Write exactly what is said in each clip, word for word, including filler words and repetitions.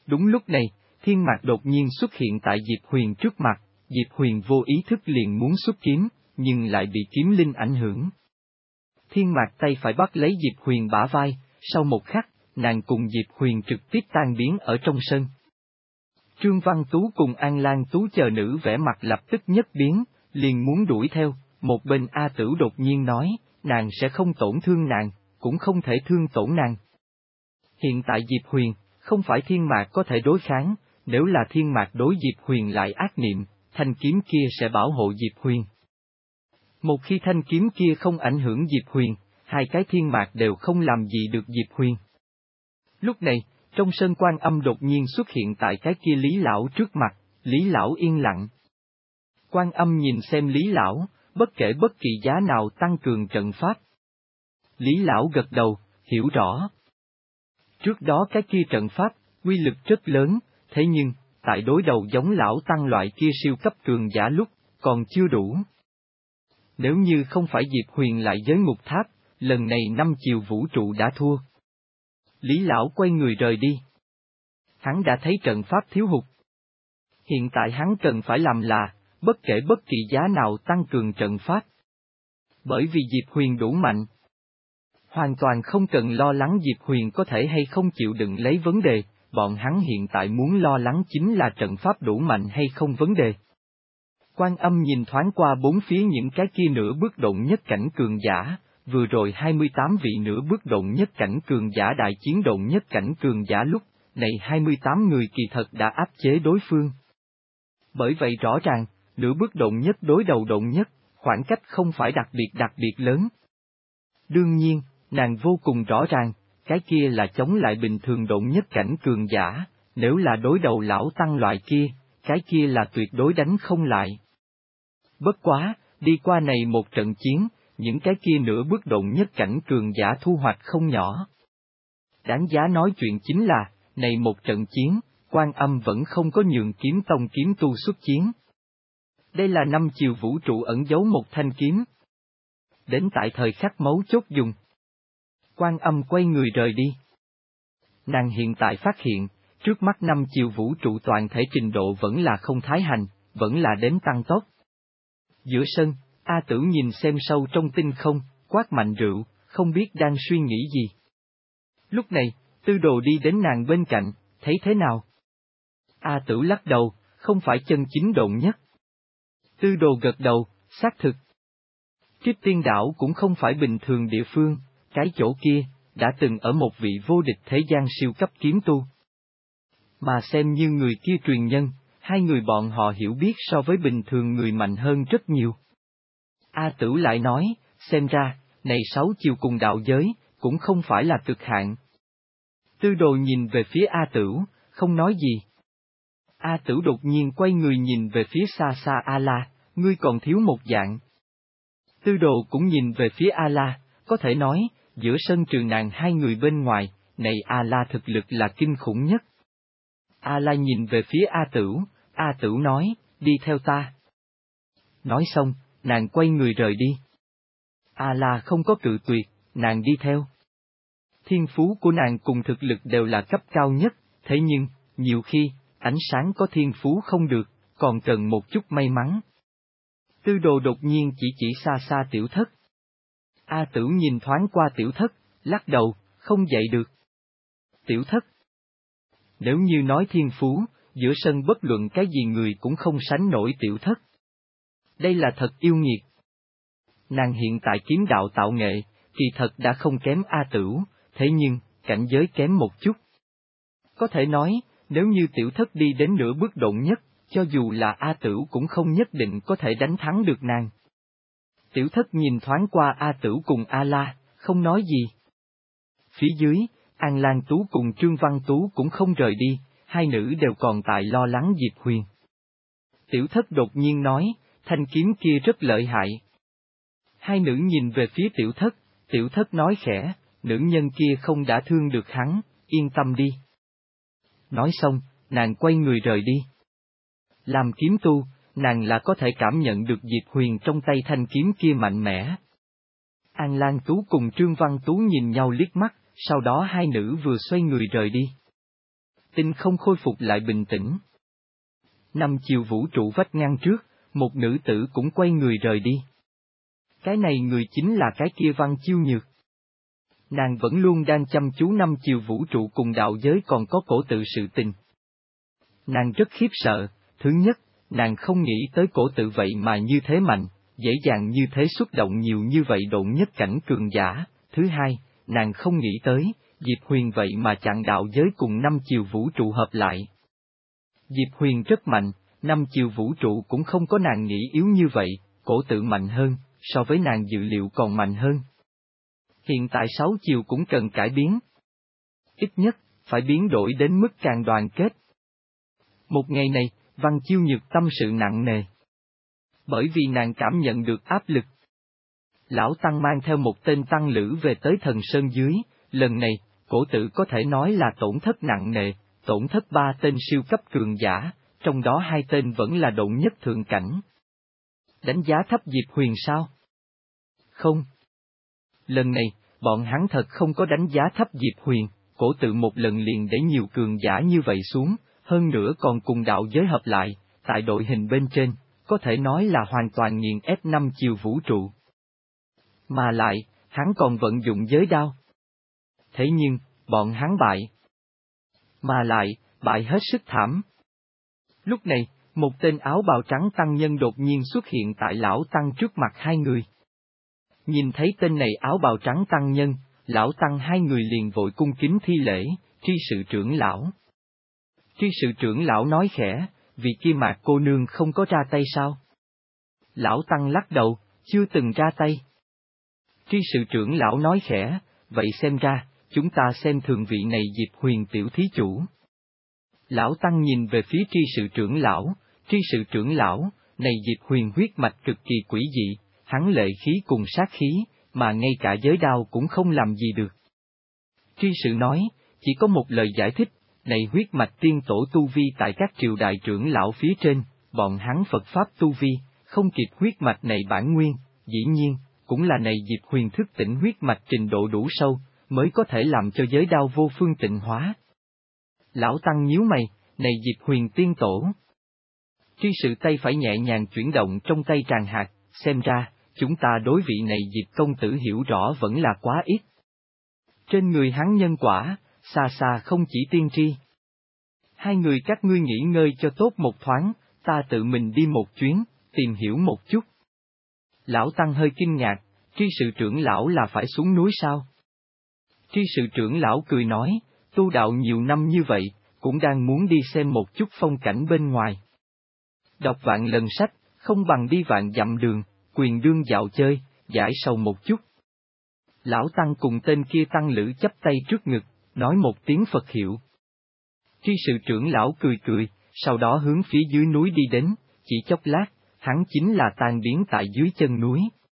Đúng lúc này, Thiên Mạc đột nhiên xuất hiện tại Diệp Huyền trước mặt, Diệp Huyền vô ý thức liền muốn xuất kiếm, nhưng lại bị kiếm linh ảnh hưởng. Thiên Mạc tay phải bắt lấy Diệp Huyền bả vai, sau một khắc, nàng cùng Diệp Huyền trực tiếp tan biến ở trong sân. Trương Văn Tú cùng An Lan Tú chờ nữ vẻ mặt lập tức nhất biến, liền muốn đuổi theo, một bên A Tử đột nhiên nói, nàng sẽ không tổn thương nàng, cũng không thể thương tổn nàng. Hiện tại Diệp Huyền, không phải Thiên Mạc có thể đối kháng, nếu là Thiên Mạc đối Diệp Huyền lại ác niệm, thanh kiếm kia sẽ bảo hộ Diệp Huyền. Một khi thanh kiếm kia không ảnh hưởng Diệp Huyền, hai cái Thiên Mạc đều không làm gì được Diệp Huyền. Lúc này, trong sân Quan Âm đột nhiên xuất hiện tại cái kia Lý Lão trước mặt, Lý Lão yên lặng. Quan Âm nhìn xem Lý Lão, bất kể bất kỳ giá nào tăng cường trận pháp. Lý Lão gật đầu, hiểu rõ. Trước đó cái kia trận pháp, uy lực rất lớn, thế nhưng, tại đối đầu giống Lão Tăng loại kia siêu cấp cường giả lúc, còn chưa đủ. Nếu như không phải Diệp Huyền lại giới ngục tháp, lần này năm chiều vũ trụ đã thua. Lý Lão quay người rời đi. Hắn đã thấy trận pháp thiếu hụt. Hiện tại hắn cần phải làm là, bất kể bất kỳ giá nào tăng cường trận pháp. Bởi vì Diệp Huyền đủ mạnh. Hoàn toàn không cần lo lắng Diệp Huyền có thể hay không chịu đựng lấy vấn đề, bọn hắn hiện tại muốn lo lắng chính là trận pháp đủ mạnh hay không vấn đề. Quan Âm nhìn thoáng qua bốn phía những cái kia nửa bước động nhất cảnh cường giả, vừa rồi hai mươi tám vị nửa bước động nhất cảnh cường giả đại chiến động nhất cảnh cường giả lúc, này hai mươi tám người kỳ thật đã áp chế đối phương. Bởi vậy rõ ràng, nửa bước động nhất đối đầu động nhất, khoảng cách không phải đặc biệt đặc biệt lớn. Đương nhiên, nàng vô cùng rõ ràng, cái kia là chống lại bình thường động nhất cảnh cường giả, nếu là đối đầu Lão Tăng loại kia, cái kia là tuyệt đối đánh không lại. Bất quá, đi qua này một trận chiến, những cái kia nửa bước động nhất cảnh cường giả thu hoạch không nhỏ. Đáng giá nói chuyện chính là, này một trận chiến, Quan Âm vẫn không có nhường kiếm tông kiếm tu xuất chiến. Đây là năm chiều vũ trụ ẩn giấu một thanh kiếm. Đến tại thời khắc mấu chốt dùng. Quan Âm quay người rời đi. Nàng hiện tại phát hiện, trước mắt năm chiều vũ trụ toàn thể trình độ vẫn là không thái hành, vẫn là đến tăng tốc. Giữa sân, A Tử nhìn xem sâu trong tinh không, quát mạnh rượu, không biết đang suy nghĩ gì. Lúc này, Tư Đồ đi đến nàng bên cạnh, thấy thế nào? A Tử lắc đầu, không phải chân chính độn nhất. Tư Đồ gật đầu, xác thực. Kiếp Tiên Đảo cũng không phải bình thường địa phương, cái chỗ kia, đã từng ở một vị vô địch thế gian siêu cấp kiếm tu. Mà xem như người kia truyền nhân, hai người bọn họ hiểu biết so với bình thường người mạnh hơn rất nhiều. A Tử lại nói, xem ra, này sáu chiều cùng đạo giới, cũng không phải là cực hạn. Tư Đồ nhìn về phía A Tử, không nói gì. A Tử đột nhiên quay người nhìn về phía xa xa A-la, ngươi còn thiếu một dạng. Tư Đồ cũng nhìn về phía A-la, có thể nói, giữa sân trường nàng hai người bên ngoài, này A-la thực lực là kinh khủng nhất. A-la nhìn về phía A Tử, A Tử nói, đi theo ta. Nói xong, nàng quay người rời đi. A-la không có cự tuyệt, nàng đi theo. Thiên phú của nàng cùng thực lực đều là cấp cao nhất, thế nhưng, nhiều khi, ánh sáng có thiên phú không được, còn cần một chút may mắn. Tư Đồ đột nhiên chỉ chỉ xa xa tiểu thất. A Tử nhìn thoáng qua tiểu thất, lắc đầu, không dậy được. Tiểu thất. Nếu như nói thiên phú, giữa sân bất luận cái gì người cũng không sánh nổi tiểu thất. Đây là thật yêu nghiệt. Nàng hiện tại kiếm đạo tạo nghệ, kỳ thật đã không kém A Tử, thế nhưng, cảnh giới kém một chút. Có thể nói, nếu như tiểu thất đi đến nửa bước động nhất, cho dù là A Tử cũng không nhất định có thể đánh thắng được nàng. Tiểu thất nhìn thoáng qua A Tử cùng A-la, không nói gì. Phía dưới, An Lan Tú cùng Trương Văn Tú cũng không rời đi, hai nữ đều còn tại lo lắng Diệp Huyền. Tiểu thất đột nhiên nói, thanh kiếm kia rất lợi hại. Hai nữ nhìn về phía tiểu thất, tiểu thất nói khẽ, nữ nhân kia không đã thương được hắn, yên tâm đi. Nói xong, nàng quay người rời đi. Làm kiếm tu, nàng là có thể cảm nhận được Diệp Huyền trong tay thanh kiếm kia mạnh mẽ. An Lan Tú cùng Trương Văn Tú nhìn nhau liếc mắt, sau đó hai nữ vừa xoay người rời đi. tinh không khôi phục lại bình tĩnh. Năm chiều vũ trụ vách ngăn trước, một nữ tử cũng quay người rời đi. Cái này người chính là cái kia Văn Chiêu Nhược. Nàng vẫn luôn đang chăm chú năm chiều vũ trụ cùng đạo giới còn có cổ tự sự tình. Nàng rất khiếp sợ, thứ nhất, nàng không nghĩ tới cổ tự vậy mà như thế mạnh, dễ dàng như thế xuất động nhiều như vậy độn nhất cảnh cường giả, thứ hai, nàng không nghĩ tới, Diệp Huyền vậy mà chặn đạo giới cùng năm chiều vũ trụ hợp lại. Diệp Huyền rất mạnh, năm chiều vũ trụ cũng không có nàng nghĩ yếu như vậy, cổ tự mạnh hơn, so với nàng dự liệu còn mạnh hơn. Hiện tại sáu chiều cũng cần cải biến. Ít nhất, phải biến đổi đến mức càng đoàn kết. Một ngày này, Văn Chiêu Nhược tâm sự nặng nề. Bởi vì nàng cảm nhận được áp lực. Lão Tăng mang theo một tên tăng lữ về tới Thần Sơn dưới, lần này, cổ tự có thể nói là tổn thất nặng nề, tổn thất ba tên siêu cấp cường giả, trong đó hai tên vẫn là độn nhất thượng cảnh. Đánh giá thấp Diệp Huyền sao? Không. Lần này, bọn hắn thật không có đánh giá thấp Diệp Huyền, cổ tự một lần liền để nhiều cường giả như vậy xuống, hơn nữa còn cùng đạo giới hợp lại, tại đội hình bên trên, có thể nói là hoàn toàn nghiền ép năm chiều vũ trụ. Mà lại, hắn còn vận dụng giới đao. Thế nhưng, bọn hắn bại. Mà lại, bại hết sức thảm. Lúc này, một tên áo bào trắng tăng nhân đột nhiên xuất hiện tại lão tăng trước mặt hai người. Nhìn thấy tên này áo bào trắng tăng nhân, lão tăng hai người liền vội cung kính thi lễ, tri sự trưởng lão. Tri sự trưởng lão nói khẽ, vì kia Mạc cô nương không có ra tay sao? Lão tăng lắc đầu, chưa từng ra tay. Tri sự trưởng lão nói khẽ, vậy xem ra, chúng ta xem thường vị này Diệp Huyền tiểu thí chủ. Lão tăng nhìn về phía tri sự trưởng lão, tri sự trưởng lão, này Diệp Huyền huyết mạch cực kỳ quỷ dị, hắn lệ khí cùng sát khí, mà ngay cả giới đao cũng không làm gì được. Tri sự nói, chỉ có một lời giải thích, này huyết mạch tiên tổ tu vi tại các triều đại trưởng lão phía trên, bọn hắn Phật Pháp tu vi, không kịp huyết mạch này bản nguyên, dĩ nhiên, cũng là này Diệp Huyền thức tỉnh huyết mạch trình độ đủ sâu, mới có thể làm cho giới đao vô phương tịnh hóa. Lão Tăng nhíu mày, này Diệp Huyền tiên tổ. Tri sự tay phải nhẹ nhàng chuyển động trong tay tràn hạt, xem ra, chúng ta đối vị này Diệp công tử hiểu rõ vẫn là quá ít. Trên người hắn nhân quả, xa xa không chỉ tiên tri. Hai người các ngươi nghỉ ngơi cho tốt một thoáng, ta tự mình đi một chuyến, tìm hiểu một chút. Lão Tăng hơi kinh ngạc, tri sự trưởng lão là phải xuống núi sao? Tri sự trưởng lão cười nói, tu đạo nhiều năm như vậy, cũng đang muốn đi xem một chút phong cảnh bên ngoài. Đọc vạn lần sách, không bằng đi vạn dặm đường, quyền đương dạo chơi, giải sầu một chút. Lão Tăng cùng tên kia tăng lữ chắp tay trước ngực, nói một tiếng Phật hiệu. Tri sự trưởng lão cười cười, sau đó hướng phía dưới núi đi đến, chỉ chốc lát, hắn chính là tan biến tại dưới chân núi.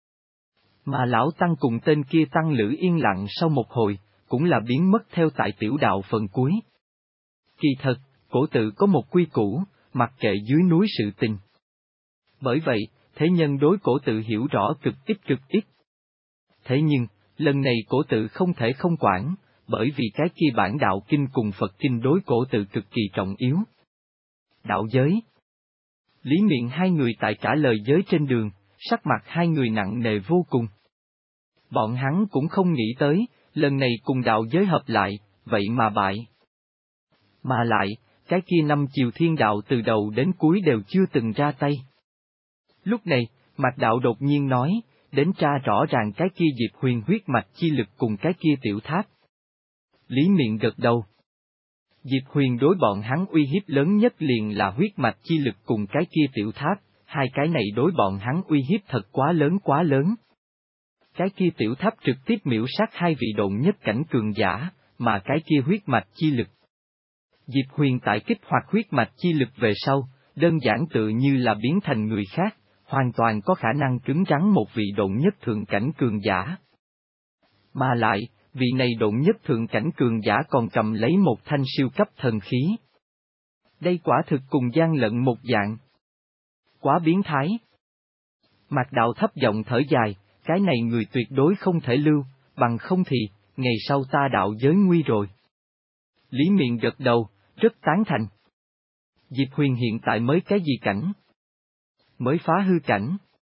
Mà lão Tăng cùng tên kia tăng lữ yên lặng sau một hồi, cũng là biến mất theo tại tiểu đạo phần cuối. Kỳ thật, cổ tự có một quy củ, mặc kệ dưới núi sự tình. Bởi vậy, thế nhân đối cổ tự hiểu rõ cực ít cực ít. Thế nhưng, lần này cổ tự không thể không quản, bởi vì cái kia bản đạo kinh cùng Phật kinh đối cổ tự cực kỳ trọng yếu. Đạo giới. Lý miệng hai người tại cả lời giới trên đường, sắc mặt hai người nặng nề vô cùng. Bọn hắn cũng không nghĩ tới, lần này cùng đạo giới hợp lại, vậy mà bại. Mà lại, cái kia năm chiều thiên đạo từ đầu đến cuối đều chưa từng ra tay. Lúc này, Mạc Đạo đột nhiên nói, đến tra rõ ràng cái kia Diệp Huyền huyết mạch chi lực cùng cái kia tiểu tháp. Lý miệng gật đầu. Diệp Huyền đối bọn hắn uy hiếp lớn nhất liền là huyết mạch chi lực cùng cái kia tiểu tháp, hai cái này đối bọn hắn uy hiếp thật quá lớn quá lớn. Cái kia tiểu tháp trực tiếp miễu sát hai vị độn nhất cảnh cường giả, mà cái kia huyết mạch chi lực. Diệp Huyền tại kích hoạt huyết mạch chi lực về sau, đơn giản tự như là biến thành người khác, hoàn toàn có khả năng cứng rắn một vị độn nhất thượng cảnh cường giả. Mà lại, vị này độn nhất thượng cảnh cường giả còn cầm lấy một thanh siêu cấp thần khí. Đây quả thực cùng gian lận một dạng. Quá biến thái. Mạc Đạo thấp giọng thở dài, cái này người tuyệt đối không thể lưu, bằng không thì, ngày sau ta đạo giới nguy rồi. Lý miệng gật đầu, rất tán thành. Diệp Huyền hiện tại mới cái gì cảnh? Mới phá hư cảnh.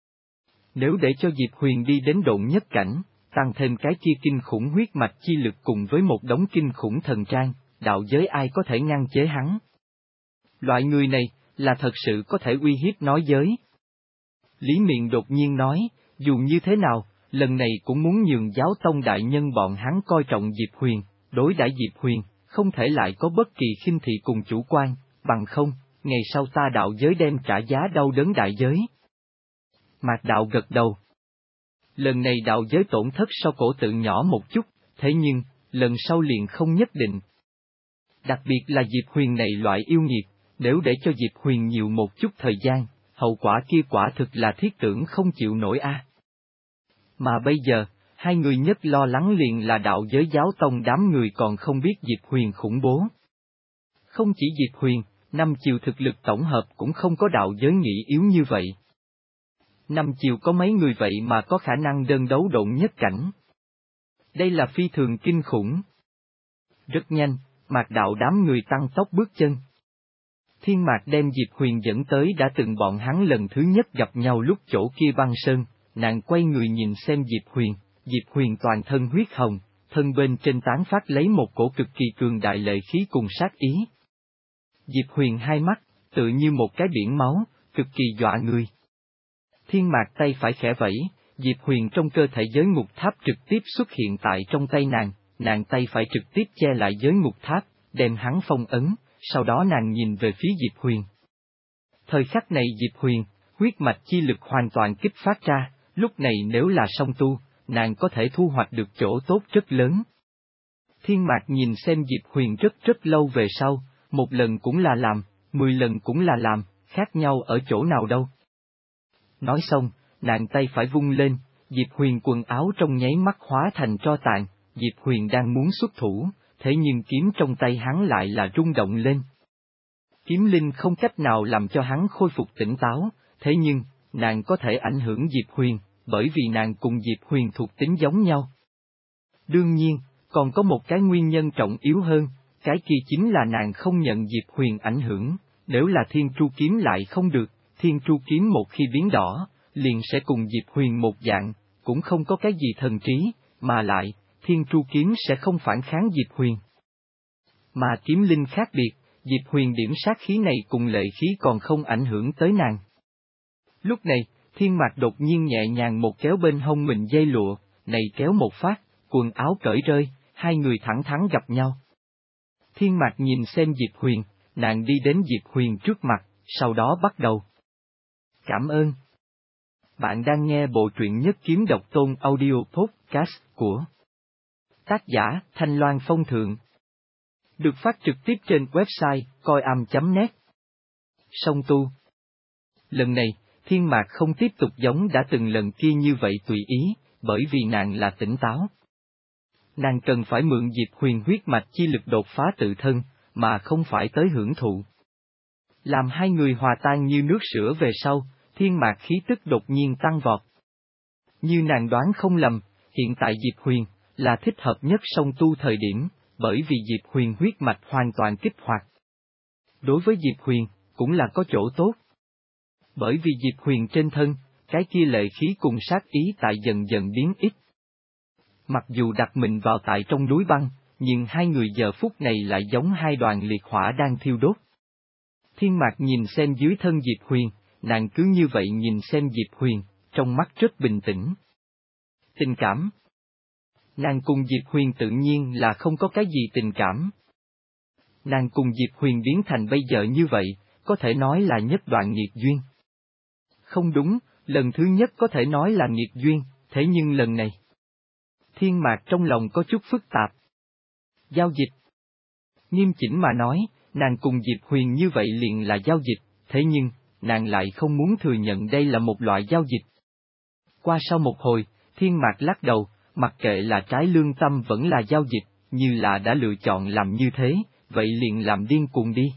Nếu để cho Diệp Huyền đi đến độn nhất cảnh, tăng thêm cái kia kinh khủng huyết mạch chi lực cùng với một đống kinh khủng thần trang, đạo giới ai có thể ngăn chế hắn? Loại người này, là thật sự có thể uy hiếp nói giới. Lý Miện đột nhiên nói, dù như thế nào, lần này cũng muốn nhường giáo tông đại nhân bọn hắn coi trọng Diệp Huyền, đối đãi Diệp Huyền, không thể lại có bất kỳ khinh thị cùng chủ quan, bằng không, ngày sau ta đạo giới đem trả giá đau đớn đại giới. Mạc Đạo gật đầu. Lần này đạo giới tổn thất sau cổ tự nhỏ một chút, thế nhưng, lần sau liền không nhất định. Đặc biệt là Diệp Huyền này loại yêu nghiệt, nếu để cho Diệp Huyền nhiều một chút thời gian, hậu quả kia quả thực là thiết tưởng không chịu nổi a. Mà bây giờ, hai người nhất lo lắng liền là đạo giới giáo tông đám người còn không biết Diệp Huyền khủng bố. Không chỉ Diệp Huyền, năm chiều thực lực tổng hợp cũng không có đạo giới nghĩ yếu như vậy. Năm chiều có mấy người vậy mà có khả năng đơn đấu độn nhất cảnh. Đây là phi thường kinh khủng. Rất nhanh, Mạc Đạo đám người tăng tốc bước chân. Thiên Mạc đem Diệp Huyền dẫn tới đã từng bọn hắn lần thứ nhất gặp nhau lúc chỗ kia băng sơn, nàng quay người nhìn xem Diệp Huyền, Diệp Huyền toàn thân huyết hồng, thân bên trên tán phát lấy một cổ cực kỳ cường đại lệ khí cùng sát ý. Diệp Huyền hai mắt, tự như một cái biển máu, cực kỳ dọa người. Thiên Mạc tay phải khẽ vẫy, Diệp Huyền trong cơ thể giới ngục tháp trực tiếp xuất hiện tại trong tay nàng, nàng tay phải trực tiếp che lại giới ngục tháp, đem hắn phong ấn, sau đó nàng nhìn về phía Diệp Huyền. Thời khắc này Diệp Huyền, huyết mạch chi lực hoàn toàn kích phát ra, lúc này nếu là song tu, nàng có thể thu hoạch được chỗ tốt rất lớn. Thiên Mạc nhìn xem Diệp Huyền rất rất lâu về sau, một lần cũng là làm, mười lần cũng là làm, khác nhau ở chỗ nào đâu. Nói xong, nàng tay phải vung lên, Diệp Huyền quần áo trong nháy mắt hóa thành tro tàn, Diệp Huyền đang muốn xuất thủ, thế nhưng kiếm trong tay hắn lại là rung động lên. Kiếm linh không cách nào làm cho hắn khôi phục tỉnh táo, thế nhưng, nàng có thể ảnh hưởng Diệp Huyền, bởi vì nàng cùng Diệp Huyền thuộc tính giống nhau. Đương nhiên, còn có một cái nguyên nhân trọng yếu hơn, cái kia chính là nàng không nhận Diệp Huyền ảnh hưởng, nếu là Thiên Tru kiếm lại không được, Thiên Tru kiếm một khi biến đỏ, liền sẽ cùng Diệp Huyền một dạng, cũng không có cái gì thần trí, mà lại, Thiên Tru kiếm sẽ không phản kháng Diệp Huyền. Mà kiếm linh khác biệt, Diệp Huyền điểm sát khí này cùng lệ khí còn không ảnh hưởng tới nàng. Lúc này, Thiên Mạc đột nhiên nhẹ nhàng một kéo bên hông mình dây lụa, này kéo một phát, quần áo cởi rơi, hai người thẳng thắn gặp nhau. Thiên Mạc nhìn xem Diệp Huyền, nàng đi đến Diệp Huyền trước mặt, sau đó bắt đầu. Cảm ơn. Bạn đang nghe bộ truyện Nhất Kiếm Độc Tôn Audio Podcast của tác giả Thanh Loan Phong Thượng. Được phát trực tiếp trên website coi am chấm net. Song tu. Lần này, Thiên Mạc không tiếp tục giống đã từng lần kia như vậy tùy ý, bởi vì nàng là tỉnh táo. Nàng cần phải mượn Diệp Huyền huyết mạch chi lực đột phá tự thân, mà không phải tới hưởng thụ. Làm hai người hòa tan như nước sữa về sau, Thiên Mạc khí tức đột nhiên tăng vọt. Như nàng đoán không lầm, hiện tại Diệp Huyền là thích hợp nhất song tu thời điểm, bởi vì Diệp Huyền huyết mạch hoàn toàn kích hoạt. Đối với Diệp Huyền, cũng là có chỗ tốt. Bởi vì Diệp Huyền trên thân, cái kia lệ khí cùng sát ý tại dần dần biến ít. Mặc dù đặt mình vào tại trong núi băng, nhưng hai người giờ phút này lại giống hai đoàn liệt hỏa đang thiêu đốt. Thiên Mạc nhìn xem dưới thân Diệp Huyền, nàng cứ như vậy nhìn xem Diệp Huyền, trong mắt rất bình tĩnh. Tình cảm. Nàng cùng Diệp Huyền tự nhiên là không có cái gì tình cảm. Nàng cùng Diệp Huyền biến thành bây giờ như vậy, có thể nói là nhất đoạn nghiệt duyên. Không đúng, lần thứ nhất có thể nói là nghiệt duyên, thế nhưng lần này. Thiên Mạc trong lòng có chút phức tạp. Giao dịch. Nghiêm chỉnh mà nói, nàng cùng Diệp Huyền như vậy liền là giao dịch, thế nhưng, nàng lại không muốn thừa nhận đây là một loại giao dịch. Qua sau một hồi, Thiên Mạc lắc đầu, mặc kệ là trái lương tâm vẫn là giao dịch, như là đã lựa chọn làm như thế, vậy liền làm điên cuồng đi.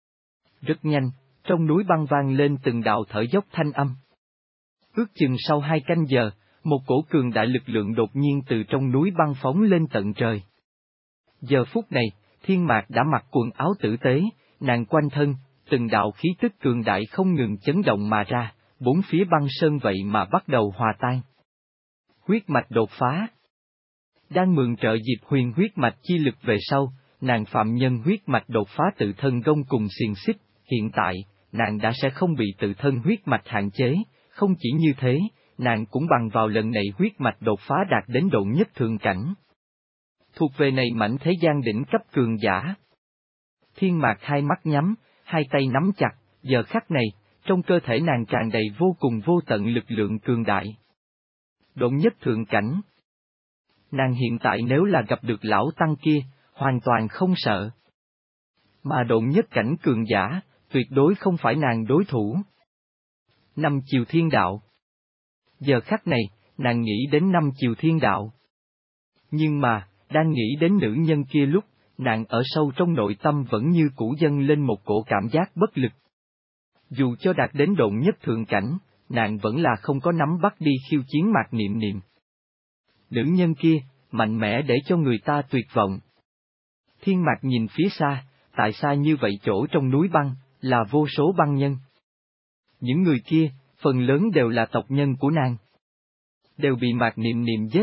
Rất nhanh, trong núi băng vang lên từng đạo thở dốc thanh âm. Ước chừng sau hai canh giờ, một cổ cường đại lực lượng đột nhiên từ trong núi băng phóng lên tận trời. Giờ phút này, Thiên Mạc đã mặc quần áo tử tế, nàng quanh thân, từng đạo khí tức cường đại không ngừng chấn động mà ra, bốn phía băng sơn vậy mà bắt đầu hòa tan. Huyết mạch đột phá. Đang mượn trợ Diệp Huyền huyết mạch chi lực về sau, nàng phạm nhân huyết mạch đột phá tự thân gông cùng xiềng xích, hiện tại, nàng đã sẽ không bị tự thân huyết mạch hạn chế, không chỉ như thế, nàng cũng bằng vào lần này huyết mạch đột phá đạt đến độ nhất thượng cảnh. Thuộc về này mảnh thế gian đỉnh cấp cường giả. Thiên Mạc hai mắt nhắm, hai tay nắm chặt, giờ khắc này, trong cơ thể nàng tràn đầy vô cùng vô tận lực lượng cường đại. Độ nhất thượng cảnh. Nàng hiện tại nếu là gặp được lão tăng kia, hoàn toàn không sợ. Mà độ nhất cảnh cường giả, tuyệt đối không phải nàng đối thủ. Năm chiều thiên đạo. Giờ khắc này, nàng nghĩ đến năm chiều thiên đạo. Nhưng mà, đang nghĩ đến nữ nhân kia lúc, nàng ở sâu trong nội tâm vẫn như cũ dâng lên một cổ cảm giác bất lực. Dù cho đạt đến độ nhất thượng cảnh, nàng vẫn là không có nắm bắt đi khiêu chiến Mạc Niệm Niệm. Nữ nhân kia, mạnh mẽ để cho người ta tuyệt vọng. Thiên Mạc nhìn phía xa, tại xa như vậy chỗ trong núi băng, là vô số băng nhân. Những người kia, phần lớn đều là tộc nhân của nàng. Đều bị Mạc Niệm Niệm giết.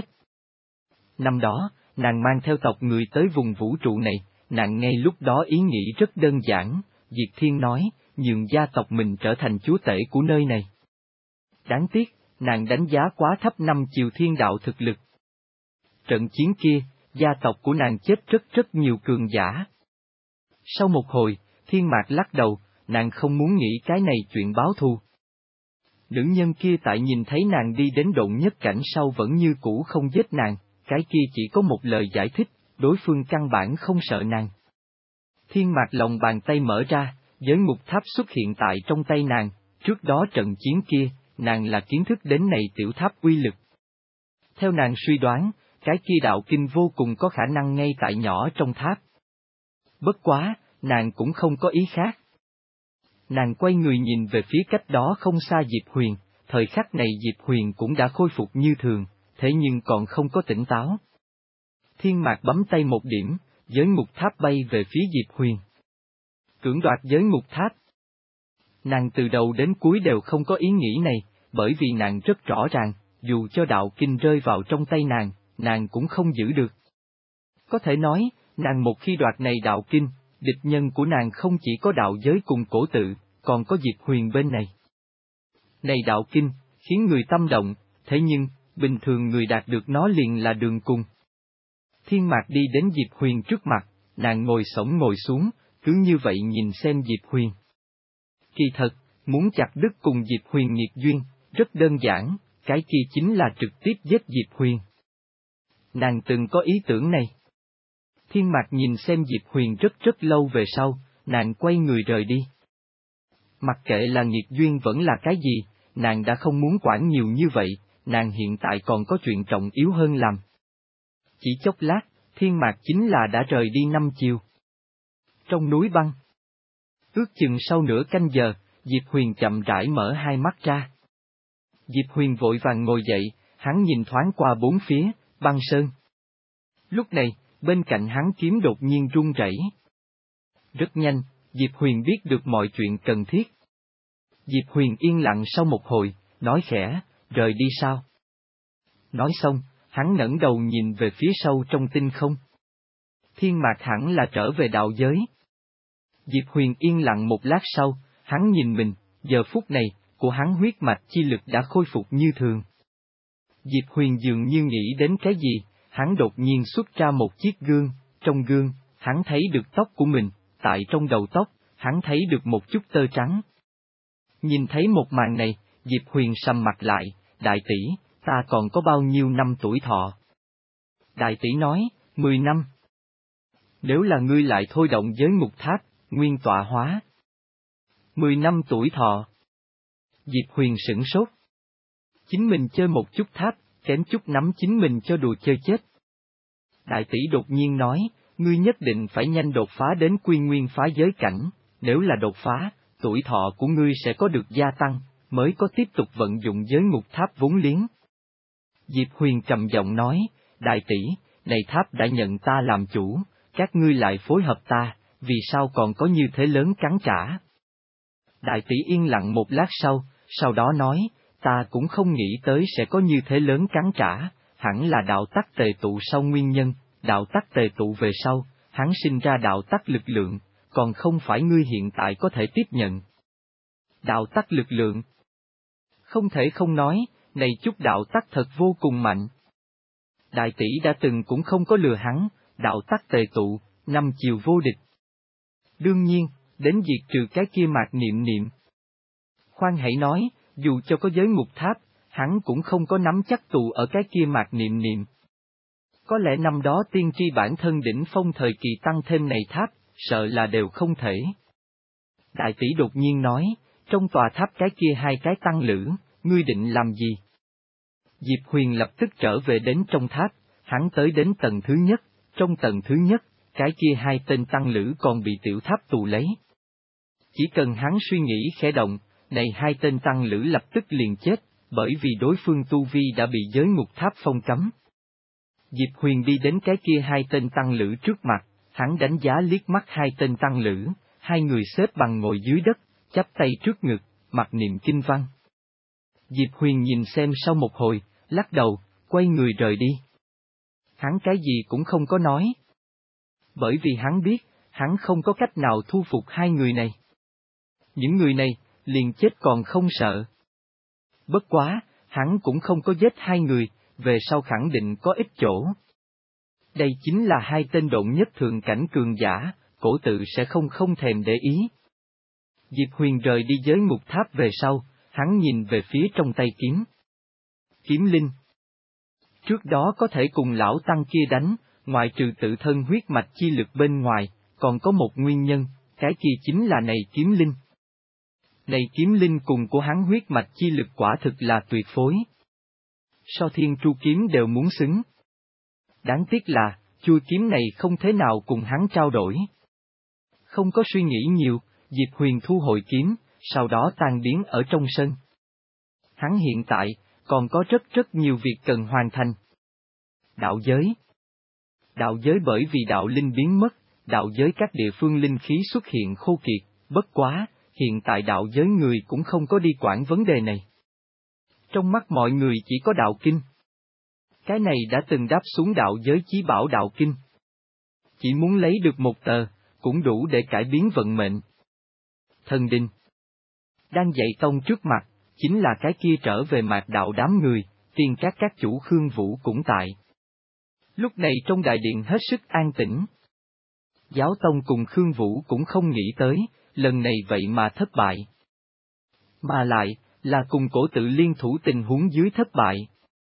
Năm đó, nàng mang theo tộc người tới vùng vũ trụ này, nàng ngay lúc đó ý nghĩ rất đơn giản, Diệt Thiên nói, nhường gia tộc mình trở thành chúa tể của nơi này. Đáng tiếc, nàng đánh giá quá thấp năm chiều thiên đạo thực lực. Trận chiến kia, gia tộc của nàng chết rất rất nhiều cường giả. Sau một hồi, Thiên Mạc lắc đầu, nàng không muốn nghĩ cái này chuyện báo thù. Nữ nhân kia tại nhìn thấy nàng đi đến độ nhất cảnh sau vẫn như cũ không giết nàng, cái kia chỉ có một lời giải thích, đối phương căn bản không sợ nàng. Thiên Mạc lòng bàn tay mở ra, giới ngục tháp xuất hiện tại trong tay nàng, trước đó trận chiến kia, nàng là kiến thức đến này tiểu tháp uy lực. Theo nàng suy đoán, cái kia đạo kinh vô cùng có khả năng ngay tại nhỏ trong tháp. Bất quá, nàng cũng không có ý khác. Nàng quay người nhìn về phía cách đó không xa Diệp Huyền, thời khắc này Diệp Huyền cũng đã khôi phục như thường, thế nhưng còn không có tỉnh táo. Thiên Mạc bấm tay một điểm, giới ngục tháp bay về phía Diệp Huyền. Cưỡng đoạt giới ngục tháp. Nàng từ đầu đến cuối đều không có ý nghĩ này, bởi vì nàng rất rõ ràng, dù cho đạo kinh rơi vào trong tay nàng, nàng cũng không giữ được. Có thể nói, nàng một khi đoạt này đạo kinh, địch nhân của nàng không chỉ có đạo giới cùng cổ tự, còn có Diệp Huyền bên này. Này đạo kinh, khiến người tâm động, thế nhưng, bình thường người đạt được nó liền là đường cùng. Thiên Mạc đi đến Diệp Huyền trước mặt, nàng ngồi xổm ngồi xuống, cứ như vậy nhìn xem Diệp Huyền. Kỳ thật, muốn chặt đứt cùng Diệp Huyền nghiệt duyên, rất đơn giản, cái kia chính là trực tiếp giết Diệp Huyền. Nàng từng có ý tưởng này. Thiên Mạc nhìn xem Diệp Huyền rất rất lâu về sau, nàng quay người rời đi. Mặc kệ là nghiệt duyên vẫn là cái gì, nàng đã không muốn quản nhiều như vậy, nàng hiện tại còn có chuyện trọng yếu hơn làm. Chỉ chốc lát, Thiên Mạc chính là đã rời đi năm chiều. Trong núi băng, ước chừng sau nửa canh giờ, Diệp Huyền chậm rãi mở hai mắt ra. Diệp Huyền vội vàng ngồi dậy, hắn nhìn thoáng qua bốn phía, băng sơn. Lúc này, bên cạnh hắn kiếm đột nhiên rung rẩy. Rất nhanh, Diệp Huyền biết được mọi chuyện cần thiết. Diệp Huyền yên lặng sau một hồi, nói khẽ, rời đi sao? Nói xong, hắn ngẩng đầu nhìn về phía sâu trong tinh không. Thiên Mạc hẳn là trở về đạo giới. Diệp Huyền yên lặng một lát sau, hắn nhìn mình, giờ phút này, của hắn huyết mạch chi lực đã khôi phục như thường. Diệp Huyền dường như nghĩ đến cái gì, hắn đột nhiên xuất ra một chiếc gương, trong gương, hắn thấy được tóc của mình, tại trong đầu tóc, hắn thấy được một chút tơ trắng. Nhìn thấy một màn này, Diệp Huyền sầm mặt lại, đại tỷ, ta còn có bao nhiêu năm tuổi thọ? Đại tỷ nói, mười năm. Nếu là ngươi lại thôi động giới ngục tháp, nguyên tọa hóa. Mười năm tuổi thọ. Diệp Huyền sửng sốt. Chính mình chơi một chút tháp, kém chút nắm chính mình cho đùa chơi chết. Đại tỷ đột nhiên nói, ngươi nhất định phải nhanh đột phá đến quy nguyên phá giới cảnh, nếu là đột phá, tuổi thọ của ngươi sẽ có được gia tăng, mới có tiếp tục vận dụng giới ngục tháp vốn liếng. Diệp Huyền trầm giọng nói, đại tỷ, này tháp đã nhận ta làm chủ, các ngươi lại phối hợp ta, vì sao còn có như thế lớn cắn trả? Đại tỷ yên lặng một lát sau, sau đó nói, ta cũng không nghĩ tới sẽ có như thế lớn cắn trả, hẳn là đạo tắc tề tụ sau nguyên nhân, đạo tắc tề tụ về sau, hắn sinh ra đạo tắc lực lượng, còn không phải ngươi hiện tại có thể tiếp nhận. Đạo tắc lực lượng. Không thể không nói, này chút đạo tắc thật vô cùng mạnh. Đại tỷ đã từng cũng không có lừa hắn, đạo tắc tề tụ, năm chiều vô địch. Đương nhiên, đến diệt trừ cái kia Mạc Niệm Niệm. Khoan hãy nói, dù cho có giới ngục tháp, hắn cũng không có nắm chắc tụ ở cái kia Mạc Niệm Niệm. Có lẽ năm đó tiên tri bản thân đỉnh phong thời kỳ tăng thêm này tháp, sợ là đều không thể. Đại tỷ đột nhiên nói, trong tòa tháp cái kia hai cái tăng lữ, ngươi định làm gì? Diệp Huyền lập tức trở về đến trong tháp, hắn tới đến tầng thứ nhất, trong tầng thứ nhất, cái kia hai tên tăng lữ còn bị tiểu tháp tù lấy. Chỉ cần hắn suy nghĩ khẽ động, này hai tên tăng lữ lập tức liền chết, bởi vì đối phương tu vi đã bị giới ngục tháp phong cấm. Diệp Huyền đi đến cái kia hai tên tăng lữ trước mặt, hắn đánh giá liếc mắt hai tên tăng lữ, hai người xếp bằng ngồi dưới đất, chắp tay trước ngực, mặc niệm kinh văn. Diệp Huyền nhìn xem sau một hồi, lắc đầu, quay người rời đi. Hắn cái gì cũng không có nói. Bởi vì hắn biết, hắn không có cách nào thu phục hai người này. Những người này, liền chết còn không sợ. Bất quá, hắn cũng không có giết hai người, về sau khẳng định có ít chỗ. Đây chính là hai tên độn nhất thượng cảnh cường giả, cổ tự sẽ không không thèm để ý. Diệp Huyền rời đi giới ngục tháp về sau, hắn nhìn về phía trong tay kiếm. Kiếm linh. Trước đó có thể cùng lão tăng kia đánh, ngoại trừ tự thân huyết mạch chi lực bên ngoài, còn có một nguyên nhân, cái kia chính là này kiếm linh. Này kiếm linh cùng của hắn huyết mạch chi lực quả thực là tuyệt phối. So thiên tru kiếm đều muốn xứng. Đáng tiếc là, chui kiếm này không thế nào cùng hắn trao đổi. Không có suy nghĩ nhiều, Diệp Huyền thu hồi kiếm, sau đó tan biến ở trong sân. Hắn hiện tại, còn có rất rất nhiều việc cần hoàn thành. Đạo giới. Đạo giới bởi vì đạo linh biến mất, đạo giới các địa phương linh khí xuất hiện khô kiệt, bất quá, hiện tại đạo giới người cũng không có đi quản vấn đề này. Trong mắt mọi người chỉ có đạo kinh. Cái này đã từng đáp xuống đạo giới chí bảo đạo kinh. Chỉ muốn lấy được một tờ, cũng đủ để cải biến vận mệnh. Thần đình. Đang dạy tông trước mặt, chính là cái kia trở về mạc đạo đám người, tiên các các chủ Khương Vũ cũng tại. Lúc này trong đại điện hết sức an tĩnh. Giáo tông cùng Khương Vũ cũng không nghĩ tới, lần này vậy mà thất bại. Mà lại, là cùng cổ tự liên thủ tình huống dưới thất bại.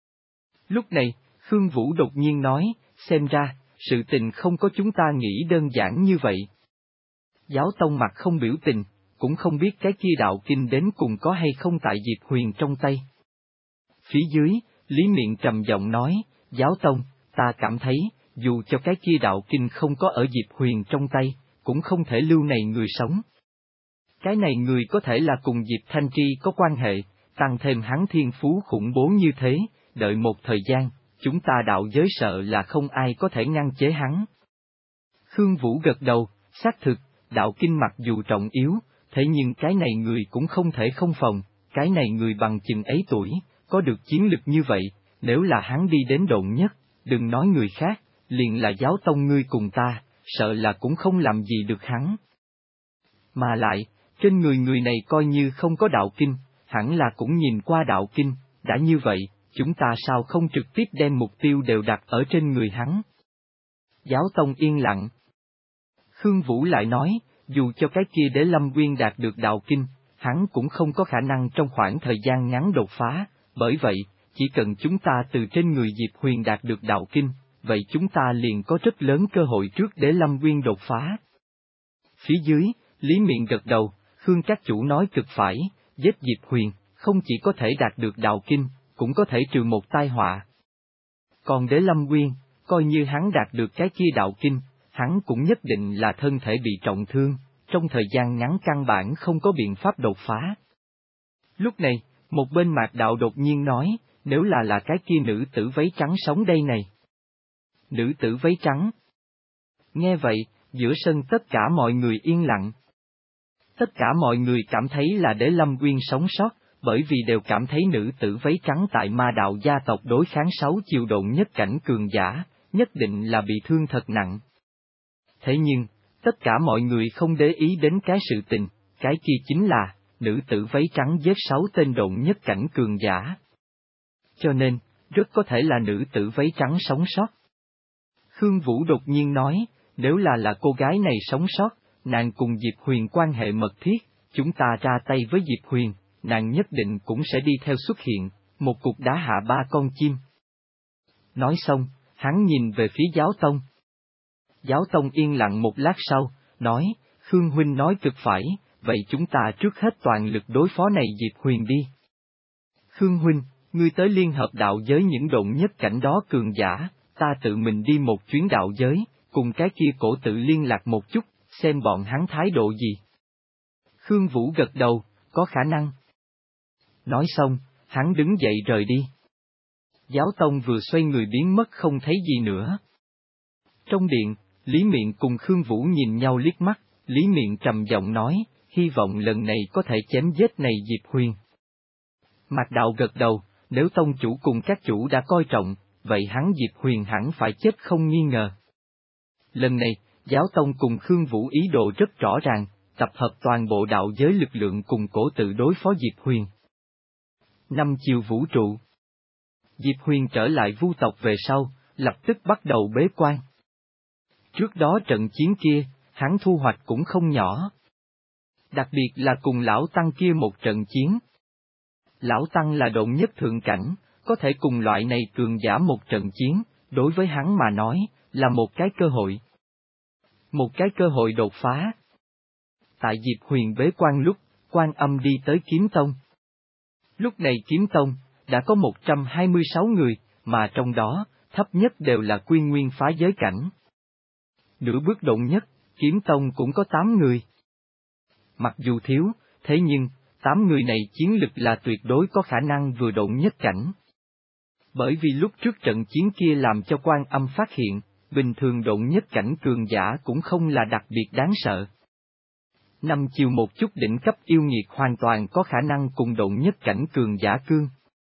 Lúc này, Khương Vũ đột nhiên nói, xem ra, sự tình không có chúng ta nghĩ đơn giản như vậy. Giáo tông mặt không biểu tình, cũng không biết cái kia đạo kinh đến cùng có hay không tại Diệp Huyền trong tay. Phía dưới, Lý Miện trầm giọng nói, giáo tông, ta cảm thấy, dù cho cái kia đạo kinh không có ở Diệp Huyền trong tay, cũng không thể lưu này người sống. Cái này người có thể là cùng Diệp Thanh Tri có quan hệ, tăng thêm hắn thiên phú khủng bố như thế, đợi một thời gian, chúng ta đạo giới sợ là không ai có thể ngăn chế hắn. Khương Vũ gật đầu, xác thực, đạo kinh mặc dù trọng yếu, thế nhưng cái này người cũng không thể không phòng, cái này người bằng chừng ấy tuổi, có được chiến lực như vậy, nếu là hắn đi đến độn nhất, đừng nói người khác, liền là giáo tông ngươi cùng ta, sợ là cũng không làm gì được hắn. Mà lại, trên người người này coi như không có đạo kinh, hẳn là cũng nhìn qua đạo kinh, đã như vậy, chúng ta sao không trực tiếp đem mục tiêu đều đặt ở trên người hắn. Giáo tông yên lặng. Khương Vũ lại nói, dù cho cái kia Đế Lâm Nguyên đạt được đạo kinh, hắn cũng không có khả năng trong khoảng thời gian ngắn đột phá, bởi vậy, chỉ cần chúng ta từ trên người Diệp Huyền đạt được đạo kinh, vậy chúng ta liền có rất lớn cơ hội trước Đế Lâm Nguyên đột phá. Phía dưới, Lý Miện gật đầu, Khương các chủ nói cực phải, giết Diệp Huyền, không chỉ có thể đạt được đạo kinh, cũng có thể trừ một tai họa. Còn Đế Lâm Nguyên, coi như hắn đạt được cái kia đạo kinh, hắn cũng nhất định là thân thể bị trọng thương, trong thời gian ngắn căn bản không có biện pháp đột phá. Lúc này, một bên Mạc Đạo đột nhiên nói, nếu là là cái kia nữ tử váy trắng sống đây này. Nữ tử váy trắng. Nghe vậy, giữa sân tất cả mọi người yên lặng. Tất cả mọi người cảm thấy là để Lâm Uyên sống sót, bởi vì đều cảm thấy nữ tử váy trắng tại ma đạo gia tộc đối kháng sáu chiều độn nhất cảnh cường giả, nhất định là bị thương thật nặng. Thế nhưng, tất cả mọi người không để ý đến cái sự tình, cái kia chính là, nữ tử váy trắng giết sáu tên độn nhất cảnh cường giả. Cho nên, rất có thể là nữ tử váy trắng sống sót. Khương Vũ đột nhiên nói, nếu là là cô gái này sống sót, nàng cùng Diệp Huyền quan hệ mật thiết, chúng ta ra tay với Diệp Huyền, nàng nhất định cũng sẽ đi theo xuất hiện, một cục đá hạ ba con chim. Nói xong, hắn nhìn về phía Giáo Tông. Giáo Tông yên lặng một lát sau, nói, Khương Huynh nói cực phải, vậy chúng ta trước hết toàn lực đối phó này Diệp Huyền đi. Khương Huynh, ngươi tới liên hợp đạo giới những độn nhất cảnh đó cường giả, ta tự mình đi một chuyến đạo giới, cùng cái kia cổ tự liên lạc một chút, xem bọn hắn thái độ gì. Khương Vũ gật đầu, có khả năng. Nói xong, hắn đứng dậy rời đi. Giáo Tông vừa xoay người biến mất không thấy gì nữa. Trong điện, Lý Miện cùng Khương Vũ nhìn nhau liếc mắt, Lý Miện trầm giọng nói, hy vọng lần này có thể chém giết này Diệp Huyền. Mạc Đạo gật đầu, nếu tông chủ cùng các chủ đã coi trọng, vậy hắn Diệp Huyền hẳn phải chết không nghi ngờ. Lần này, Giáo Tông cùng Khương Vũ ý đồ rất rõ ràng, tập hợp toàn bộ đạo giới lực lượng cùng cổ tự đối phó Diệp Huyền. Năm chiều vũ trụ. Diệp Huyền trở lại Vu tộc về sau, lập tức bắt đầu bế quan. Trước đó trận chiến kia, hắn thu hoạch cũng không nhỏ. Đặc biệt là cùng Lão Tăng kia một trận chiến. Lão Tăng là độn nhất thượng cảnh, có thể cùng loại này cường giả một trận chiến, đối với hắn mà nói, là một cái cơ hội. Một cái cơ hội đột phá. Tại Diệp Huyền bế quan lúc, Quan Âm đi tới Kiếm Tông. Lúc này Kiếm Tông, đã có một trăm hai mươi sáu người, mà trong đó, thấp nhất đều là quy nguyên phá giới cảnh. Nửa bước độn nhất, Kiếm Tông cũng có tám người. Mặc dù thiếu, thế nhưng, tám người này chiến lực là tuyệt đối có khả năng vừa độn nhất cảnh. Bởi vì lúc trước trận chiến kia làm cho Quan Âm phát hiện, bình thường độn nhất cảnh cường giả cũng không là đặc biệt đáng sợ. Năm chiều một chút đỉnh cấp yêu nghiệt hoàn toàn có khả năng cùng độn nhất cảnh cường giả cương.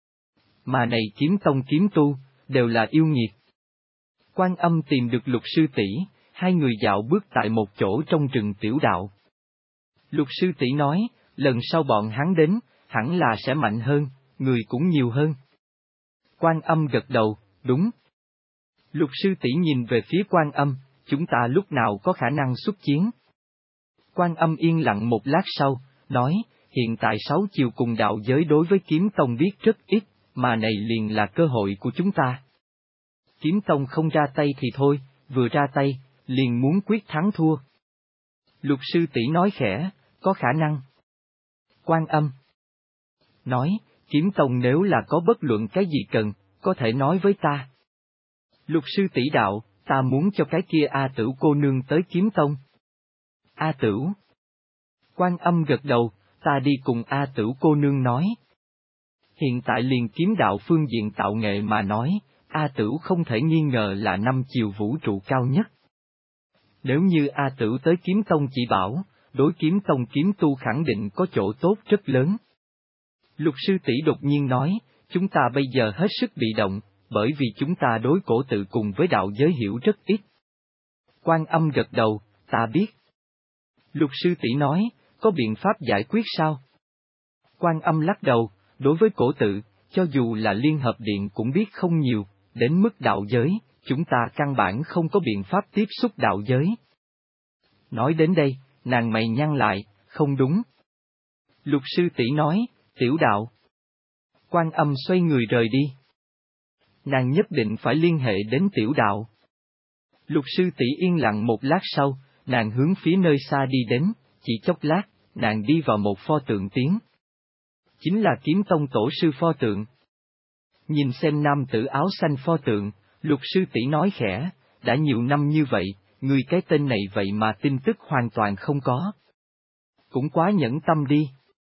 Mà này Kiếm Tông kiếm tu, đều là yêu nghiệt. Quan Âm tìm được Lục sư tỷ, hai người dạo bước tại một chỗ trong rừng tiểu đạo. Lục sư tỷ nói, lần sau bọn hắn đến, hẳn là sẽ mạnh hơn, người cũng nhiều hơn. Quan Âm gật đầu, đúng. Lục sư tỷ nhìn về phía Quan Âm, chúng ta lúc nào có khả năng xuất chiến? Quan Âm yên lặng một lát sau, nói, hiện tại sáu chiều cùng đạo giới đối với Kiếm Tông biết rất ít, mà này liền là cơ hội của chúng ta. Kiếm Tông không ra tay thì thôi, vừa ra tay, liền muốn quyết thắng thua. Lục sư tỷ nói khẽ, có khả năng. Quan Âm nói, Kiếm Tông nếu là có bất luận cái gì cần, có thể nói với ta. Lục sư tỷ đạo, ta muốn cho cái kia A Tửu cô nương tới Kiếm Tông. A Tửu. Quan Âm gật đầu, ta đi cùng A Tửu cô nương nói. Hiện tại liền kiếm đạo phương diện tạo nghệ mà nói, A Tửu không thể nghi ngờ là năm chiều vũ trụ cao nhất. Nếu như A Tửu tới Kiếm Tông chỉ bảo, đối Kiếm Tông kiếm tu khẳng định có chỗ tốt rất lớn. Lục sư tỷ đột nhiên nói, chúng ta bây giờ hết sức bị động, bởi vì chúng ta đối cổ tự cùng với đạo giới hiểu rất ít. Quan Âm gật đầu, ta biết. Lục sư tỷ nói, có biện pháp giải quyết sao? Quan Âm lắc đầu, đối với cổ tự, cho dù là Liên Hợp Điện cũng biết không nhiều, đến mức đạo giới, chúng ta căn bản không có biện pháp tiếp xúc đạo giới. Nói đến đây, nàng mày nhăn lại, không đúng. Lục sư tỷ nói, tiểu đạo. Quan Âm xoay người rời đi. Nàng nhất định phải liên hệ đến tiểu đạo. Lục sư tỷ yên lặng một lát sau, nàng hướng phía nơi xa đi đến, chỉ chốc lát, nàng đi vào một pho tượng tiến. Chính là Kiếm Tông tổ sư pho tượng. Nhìn xem nam tử áo xanh pho tượng, lục sư tỷ nói khẽ, đã nhiều năm như vậy, người cái tên này vậy mà tin tức hoàn toàn không có. Cũng quá nhẫn tâm đi.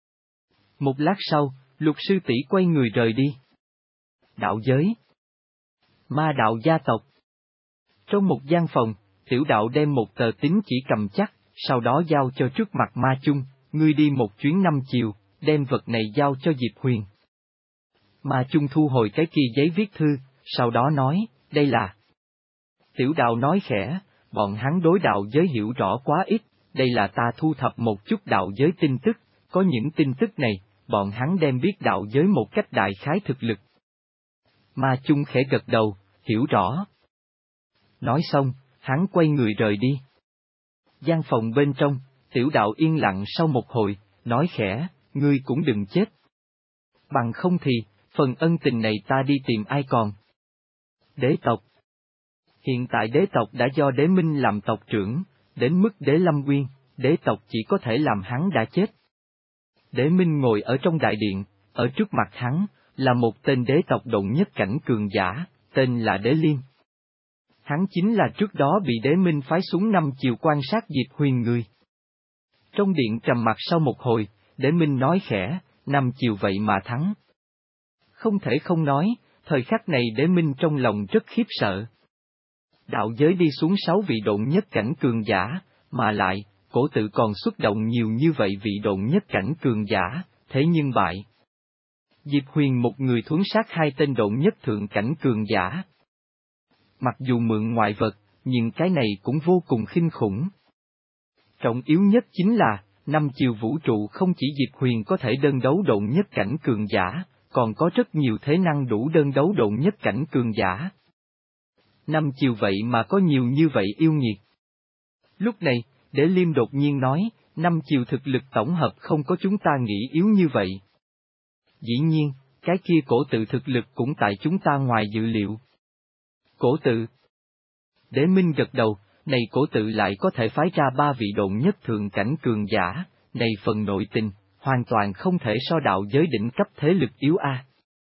Một lát sau, lục sư tỷ quay người rời đi. Đạo giới. Ma đạo gia tộc. Trong một gian phòng, Tiểu đạo đem một tờ tín chỉ cầm chắc, sau đó giao cho trước mặt Ma Chung, ngươi đi một chuyến năm chiều, đem vật này giao cho Diệp Huyền. Ma Chung thu hồi cái kia giấy viết thư, sau đó nói, đây là. Tiểu đạo nói khẽ, bọn hắn đối đạo giới hiểu rõ quá ít, đây là ta thu thập một chút đạo giới tin tức, có những tin tức này, bọn hắn đem biết đạo giới một cách đại khái thực lực. Ma Chung khẽ gật đầu, hiểu rõ. Nói xong, hắn quay người rời đi. Gian phòng bên trong, tiểu đạo yên lặng sau một hồi, nói khẽ, ngươi cũng đừng chết. Bằng không thì, phần ân tình này ta đi tìm ai còn? Đế tộc. Hiện tại đế tộc đã do đế minh làm tộc trưởng, đến mức đế lâm nguyên, đế tộc chỉ có thể làm hắn đã chết. Đế minh ngồi ở trong đại điện, ở trước mặt hắn, là một tên đế tộc động nhất cảnh cường giả, tên là Đế Liêm. Hắn chính là trước đó bị đế minh phái xuống năm chiều quan sát Diệp Huyền người. Trong điện trầm mặc sau một hồi, đế minh nói khẽ, năm chiều vậy mà thắng. Không thể không nói, thời khắc này đế minh trong lòng rất khiếp sợ. Đạo giới đi xuống sáu vị độn nhất cảnh cường giả, mà lại, cổ tự còn xuất động nhiều như vậy vị độn nhất cảnh cường giả, thế nhưng bại. Diệp Huyền một người thuấn sát hai tên độn nhất thượng cảnh cường giả. Mặc dù mượn ngoại vật, nhưng cái này cũng vô cùng kinh khủng. Trọng yếu nhất chính là, năm chiều vũ trụ không chỉ Diệp Huyền có thể đơn đấu độn nhất cảnh cường giả, còn có rất nhiều thế năng đủ đơn đấu độn nhất cảnh cường giả. Năm chiều vậy mà có nhiều như vậy yêu nghiệt. Lúc này, Đế Liêm đột nhiên nói, năm chiều thực lực tổng hợp không có chúng ta nghĩ yếu như vậy. Dĩ nhiên, cái kia cổ tự thực lực cũng tại chúng ta ngoài dự liệu. Cổ tự. Đế Minh gật đầu, này cổ tự lại có thể phái ra ba vị độn nhất thượng cảnh cường giả, này phần nội tình, hoàn toàn không thể so đạo giới đỉnh cấp thế lực yếu a.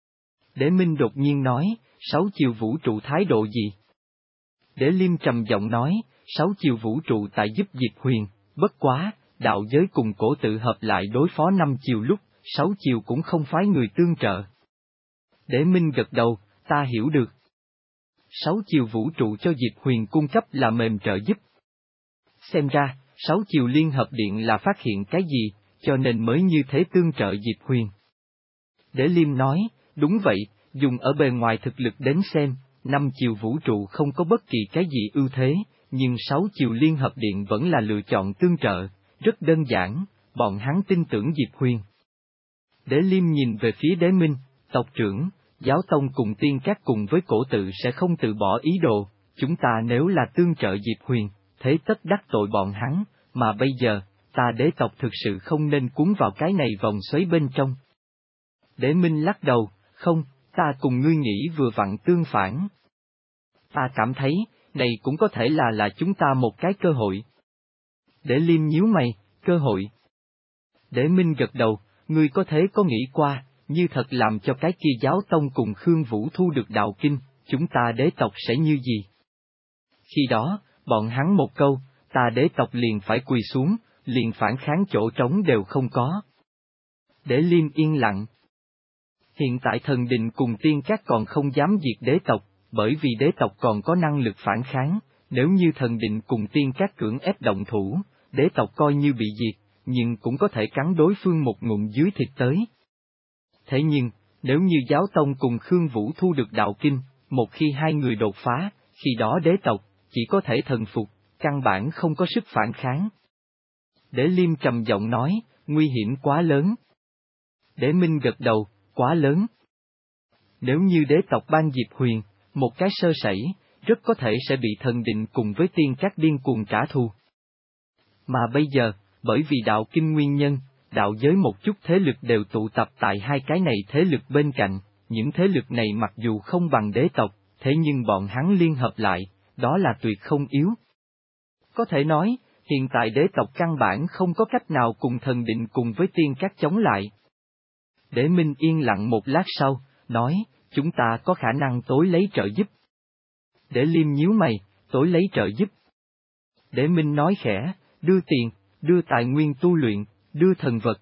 Đế Minh đột nhiên nói, sáu chiều vũ trụ thái độ gì? Đế Liêm trầm giọng nói, sáu chiều vũ trụ tại giúp Diệp Huyền, bất quá, đạo giới cùng cổ tự hợp lại đối phó năm chiều lúc, sáu chiều cũng không phái người tương trợ. Đế Minh gật đầu, ta hiểu được. Sáu chiều vũ trụ cho Diệp Huyền cung cấp là mềm trợ giúp. Xem ra, sáu chiều liên hợp điện là phát hiện cái gì, cho nên mới như thế tương trợ Diệp Huyền. Đế Liêm nói, đúng vậy, dùng ở bề ngoài thực lực đến xem, năm chiều vũ trụ không có bất kỳ cái gì ưu thế, nhưng sáu chiều liên hợp điện vẫn là lựa chọn tương trợ, rất đơn giản, bọn hắn tin tưởng Diệp Huyền. Đế Liêm nhìn về phía Đế Minh, tộc trưởng, giáo tông cùng tiên các cùng với cổ tự sẽ không từ bỏ ý đồ, chúng ta nếu là tương trợ Diệp Huyền, thế tất đắc tội bọn hắn, mà bây giờ, ta đế tộc thực sự không nên cuốn vào cái này vòng xoáy bên trong. Đế Minh lắc đầu, không, ta cùng ngươi nghĩ vừa vặn tương phản. Ta cảm thấy, này cũng có thể là là chúng ta một cái cơ hội. Đế Liêm nhíu mày, cơ hội. Đế Minh gật đầu, ngươi có thế có nghĩ qua, như thật làm cho cái kia giáo tông cùng Khương Vũ thu được đạo kinh, chúng ta đế tộc sẽ như gì? Khi đó, bọn hắn một câu, ta đế tộc liền phải quỳ xuống, liền phản kháng chỗ trống đều không có. Đế Liêm yên lặng. Hiện tại thần định cùng tiên các còn không dám diệt đế tộc, bởi vì đế tộc còn có năng lực phản kháng, nếu như thần định cùng tiên các cưỡng ép động thủ, đế tộc coi như bị diệt, nhưng cũng có thể cắn đối phương một ngụm dưới thịt tới. Thế nhưng, nếu như giáo tông cùng Khương Vũ thu được đạo kinh, một khi hai người đột phá, khi đó đế tộc, chỉ có thể thần phục, căn bản không có sức phản kháng. Đế Liêm trầm giọng nói, nguy hiểm quá lớn. Đế Minh gật đầu, quá lớn. Nếu như đế tộc ban Diệp Huyền, một cái sơ sẩy, rất có thể sẽ bị thần định cùng với tiên các điên cuồng trả thù. Mà bây giờ, bởi vì đạo kinh nguyên nhân, đạo giới một chút thế lực đều tụ tập tại hai cái này thế lực bên cạnh, những thế lực này mặc dù không bằng đế tộc, thế nhưng bọn hắn liên hợp lại, đó là tuyệt không yếu. Có thể nói, hiện tại đế tộc căn bản không có cách nào cùng thần định cùng với tiên các chống lại. Đế Minh yên lặng một lát sau, nói, chúng ta có khả năng tối lấy trợ giúp. Đế Liêm nhíu mày, tối lấy trợ giúp. Đế Minh nói khẽ, đưa tiền, đưa tài nguyên tu luyện, đưa thần vật.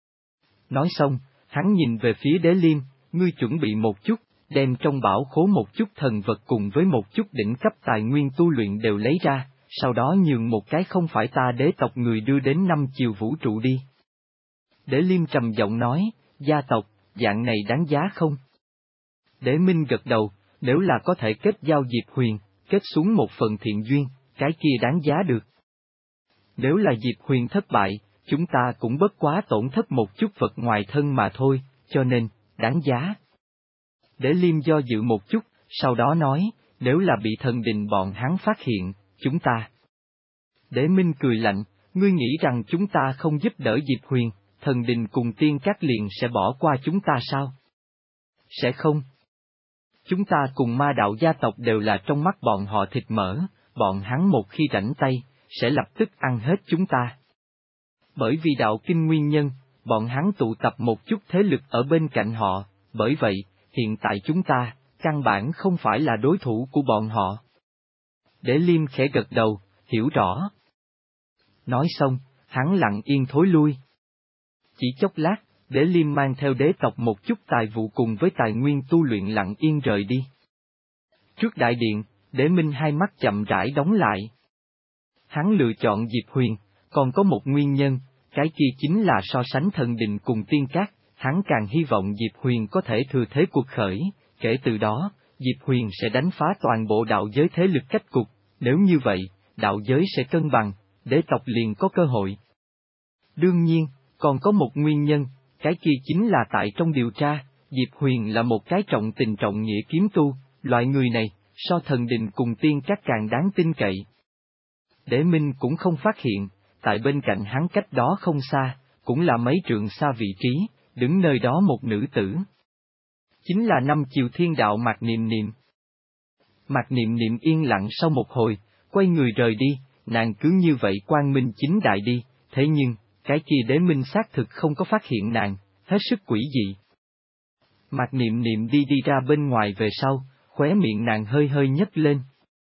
Nói xong, hắn nhìn về phía Đế Liêm, ngươi chuẩn bị một chút, đem trong bảo khố một chút thần vật cùng với một chút đỉnh cấp tài nguyên tu luyện đều lấy ra, sau đó nhường một cái không phải ta đế tộc người đưa đến năm chiều vũ trụ đi. Đế Liêm trầm giọng nói, gia tộc, dạng này đáng giá không? Đế Minh gật đầu, nếu là có thể kết giao Diệp Huyền, kết xuống một phần thiện duyên, cái kia đáng giá được. Nếu là Diệp Huyền thất bại, chúng ta cũng bất quá tổn thất một chút vật ngoài thân mà thôi, cho nên, đáng giá. Đế Liêm do dự một chút, sau đó nói, nếu là bị thần đình bọn hắn phát hiện, chúng ta. Đế Minh cười lạnh, ngươi nghĩ rằng chúng ta không giúp đỡ Diệp Huyền, thần đình cùng tiên các liền sẽ bỏ qua chúng ta sao? Sẽ không. Chúng ta cùng ma đạo gia tộc đều là trong mắt bọn họ thịt mỡ, bọn hắn một khi rảnh tay, sẽ lập tức ăn hết chúng ta. Bởi vì đạo kinh nguyên nhân, bọn hắn tụ tập một chút thế lực ở bên cạnh họ, bởi vậy, hiện tại chúng ta, căn bản không phải là đối thủ của bọn họ. Đế Liêm khẽ gật đầu, hiểu rõ. Nói xong, hắn lặng yên thối lui. Chỉ chốc lát, Đế Liêm mang theo đế tộc một chút tài vụ cùng với tài nguyên tu luyện lặng yên rời đi. Trước đại điện, Đế Minh hai mắt chậm rãi đóng lại. Hắn lựa chọn Diệp Huyền, còn có một nguyên nhân, cái kia chính là so sánh thần đình cùng tiên các, hắn càng hy vọng Diệp Huyền có thể thừa thế cuộc khởi, kể từ đó, Diệp Huyền sẽ đánh phá toàn bộ đạo giới thế lực cách cục, nếu như vậy, đạo giới sẽ cân bằng, đế tộc liền có cơ hội. Đương nhiên, còn có một nguyên nhân, cái kia chính là tại trong điều tra, Diệp Huyền là một cái trọng tình trọng nghĩa kiếm tu, loại người này, so thần đình cùng tiên các càng đáng tin cậy. Đế Minh cũng không phát hiện, tại bên cạnh hắn cách đó không xa, cũng là mấy trượng xa vị trí, đứng nơi đó một nữ tử. Chính là năm chiều thiên đạo Mạc Niệm Niệm. Mạc Niệm Niệm yên lặng sau một hồi, quay người rời đi, nàng cứ như vậy quang minh chính đại đi, thế nhưng, cái kia Đế Minh xác thực không có phát hiện nàng, hết sức quỷ dị. Mạc Niệm Niệm đi đi ra bên ngoài về sau, khóe miệng nàng hơi hơi nhếch lên.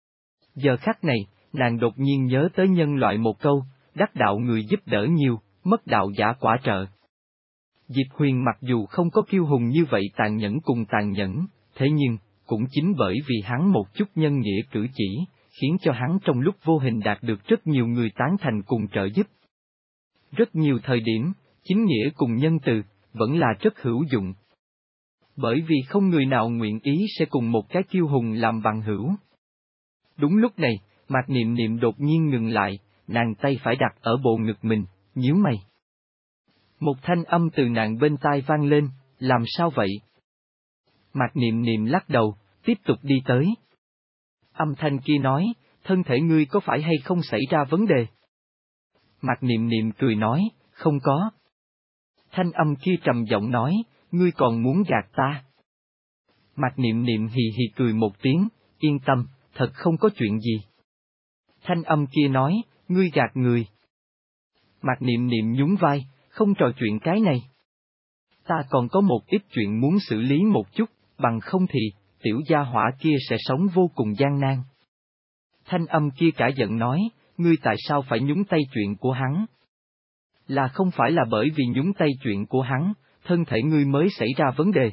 Giờ khắc này, nàng đột nhiên nhớ tới nhân loại một câu, đắc đạo người giúp đỡ nhiều, mất đạo giả quả trợ. Diệp Huyền mặc dù không có kiêu hùng như vậy tàn nhẫn cùng tàn nhẫn, thế nhưng, cũng chính bởi vì hắn một chút nhân nghĩa cử chỉ, khiến cho hắn trong lúc vô hình đạt được rất nhiều người tán thành cùng trợ giúp. Rất nhiều thời điểm, chính nghĩa cùng nhân từ, vẫn là rất hữu dụng. Bởi vì không người nào nguyện ý sẽ cùng một cái kiêu hùng làm bằng hữu. Đúng lúc này, Mạc Niệm Niệm đột nhiên ngừng lại, nàng tay phải đặt ở bộ ngực mình, nhíu mày. Một thanh âm từ nàng bên tai vang lên, làm sao vậy? Mạc Niệm Niệm lắc đầu, tiếp tục đi tới. Âm thanh kia nói, thân thể ngươi có phải hay không xảy ra vấn đề? Mạc Niệm Niệm cười nói, không có. Thanh âm kia trầm giọng nói, ngươi còn muốn gạt ta? Mạc Niệm Niệm hì hì cười một tiếng, yên tâm, thật không có chuyện gì. Thanh âm kia nói, ngươi gạt người. Mạc Niệm Niệm nhún vai, không trò chuyện cái này. Ta còn có một ít chuyện muốn xử lý một chút, bằng không thì, tiểu gia hỏa kia sẽ sống vô cùng gian nan. Thanh âm kia cả giận nói, ngươi tại sao phải nhúng tay chuyện của hắn? Là không phải là bởi vì nhúng tay chuyện của hắn, thân thể ngươi mới xảy ra vấn đề.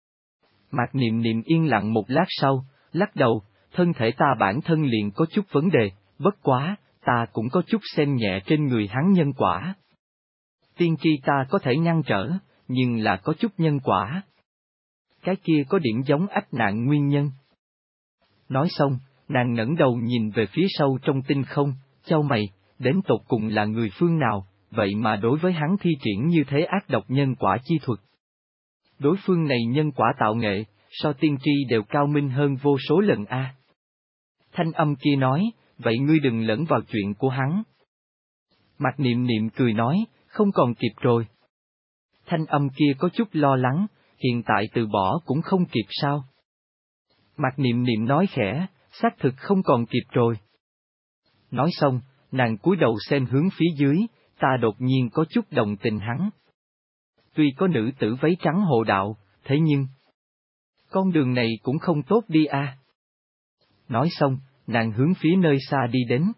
Mạc Niệm Niệm yên lặng một lát sau, lắc đầu, thân thể ta bản thân liền có chút vấn đề, bất quá, ta cũng có chút xem nhẹ trên người hắn nhân quả. Tiên tri ta có thể ngăn trở, nhưng là có chút nhân quả. Cái kia có điểm giống ách nạn nguyên nhân. Nói xong, nàng ngẩng đầu nhìn về phía sâu trong tinh không, chau mày, đến tột cùng là người phương nào, vậy mà đối với hắn thi triển như thế ác độc nhân quả chi thuật. Đối phương này nhân quả tạo nghệ, so tiên tri đều cao minh hơn vô số lần a. Thanh âm kia nói, vậy ngươi đừng lẫn vào chuyện của hắn. Mạc Niệm Niệm cười nói, không còn kịp rồi. Thanh âm kia có chút lo lắng, hiện tại từ bỏ cũng không kịp sao? Mạc Niệm Niệm nói khẽ, xác thực không còn kịp rồi. Nói xong, nàng cúi đầu xem hướng phía dưới, ta đột nhiên có chút đồng tình hắn. Tuy có nữ tử váy trắng hộ đạo, thế nhưng, con đường này cũng không tốt đi a. Nói xong, nàng hướng phía nơi xa đi đến.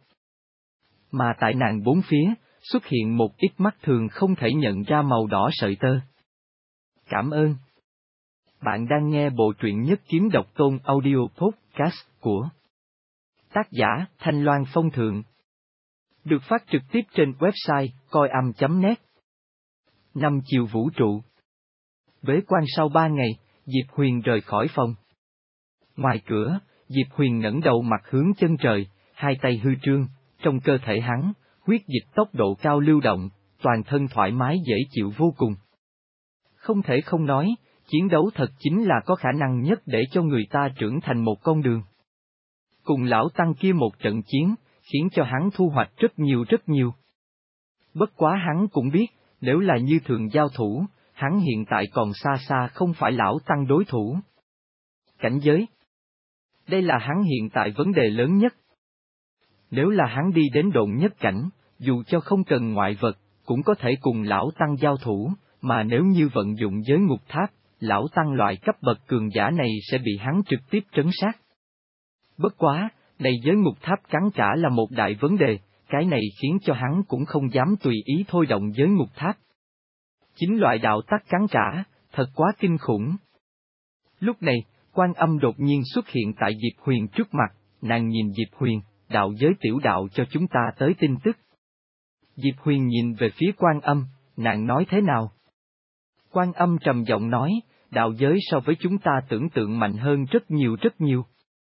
Mà tại nàng bốn phía, xuất hiện một ít mắt thường không thể nhận ra màu đỏ sợi tơ. Cảm ơn. Bạn đang nghe bộ truyện Nhất Kiếm Độc Tôn Audio Podcast của Tác giả, Thanh Loan Phong Thượng. Được phát trực tiếp trên website coi âm chấm net. Năm chiều vũ trụ. Bế quan sau ba ngày, Diệp Huyền rời khỏi phòng. Ngoài cửa, Diệp Huyền ngẩng đầu mặt hướng chân trời, hai tay hư trương, trong cơ thể hắn, huyết dịch tốc độ cao lưu động, toàn thân thoải mái dễ chịu vô cùng. Không thể không nói, chiến đấu thật chính là có khả năng nhất để cho người ta trưởng thành một con đường. Cùng lão tăng kia một trận chiến, khiến cho hắn thu hoạch rất nhiều rất nhiều. Bất quá hắn cũng biết, nếu là như thường giao thủ, hắn hiện tại còn xa xa không phải lão tăng đối thủ. Cảnh giới. Đây là hắn hiện tại vấn đề lớn nhất. Nếu là hắn đi đến độn nhất cảnh, dù cho không cần ngoại vật, cũng có thể cùng lão tăng giao thủ, mà nếu như vận dụng giới ngục tháp, lão tăng loại cấp bậc cường giả này sẽ bị hắn trực tiếp trấn sát. Bất quá, này giới ngục tháp cắn trả là một đại vấn đề, cái này khiến cho hắn cũng không dám tùy ý thôi động giới ngục tháp. Chính loại đạo tắc cắn trả, thật quá kinh khủng. Lúc này, Quan Âm đột nhiên xuất hiện tại Diệp Huyền trước mặt, nàng nhìn Diệp Huyền, đạo giới tiểu đạo cho chúng ta tới tin tức. Diệp Huyền nhìn về phía Quan Âm, nàng nói thế nào? Quan Âm trầm giọng nói, đạo giới so với chúng ta tưởng tượng mạnh hơn rất nhiều rất nhiều.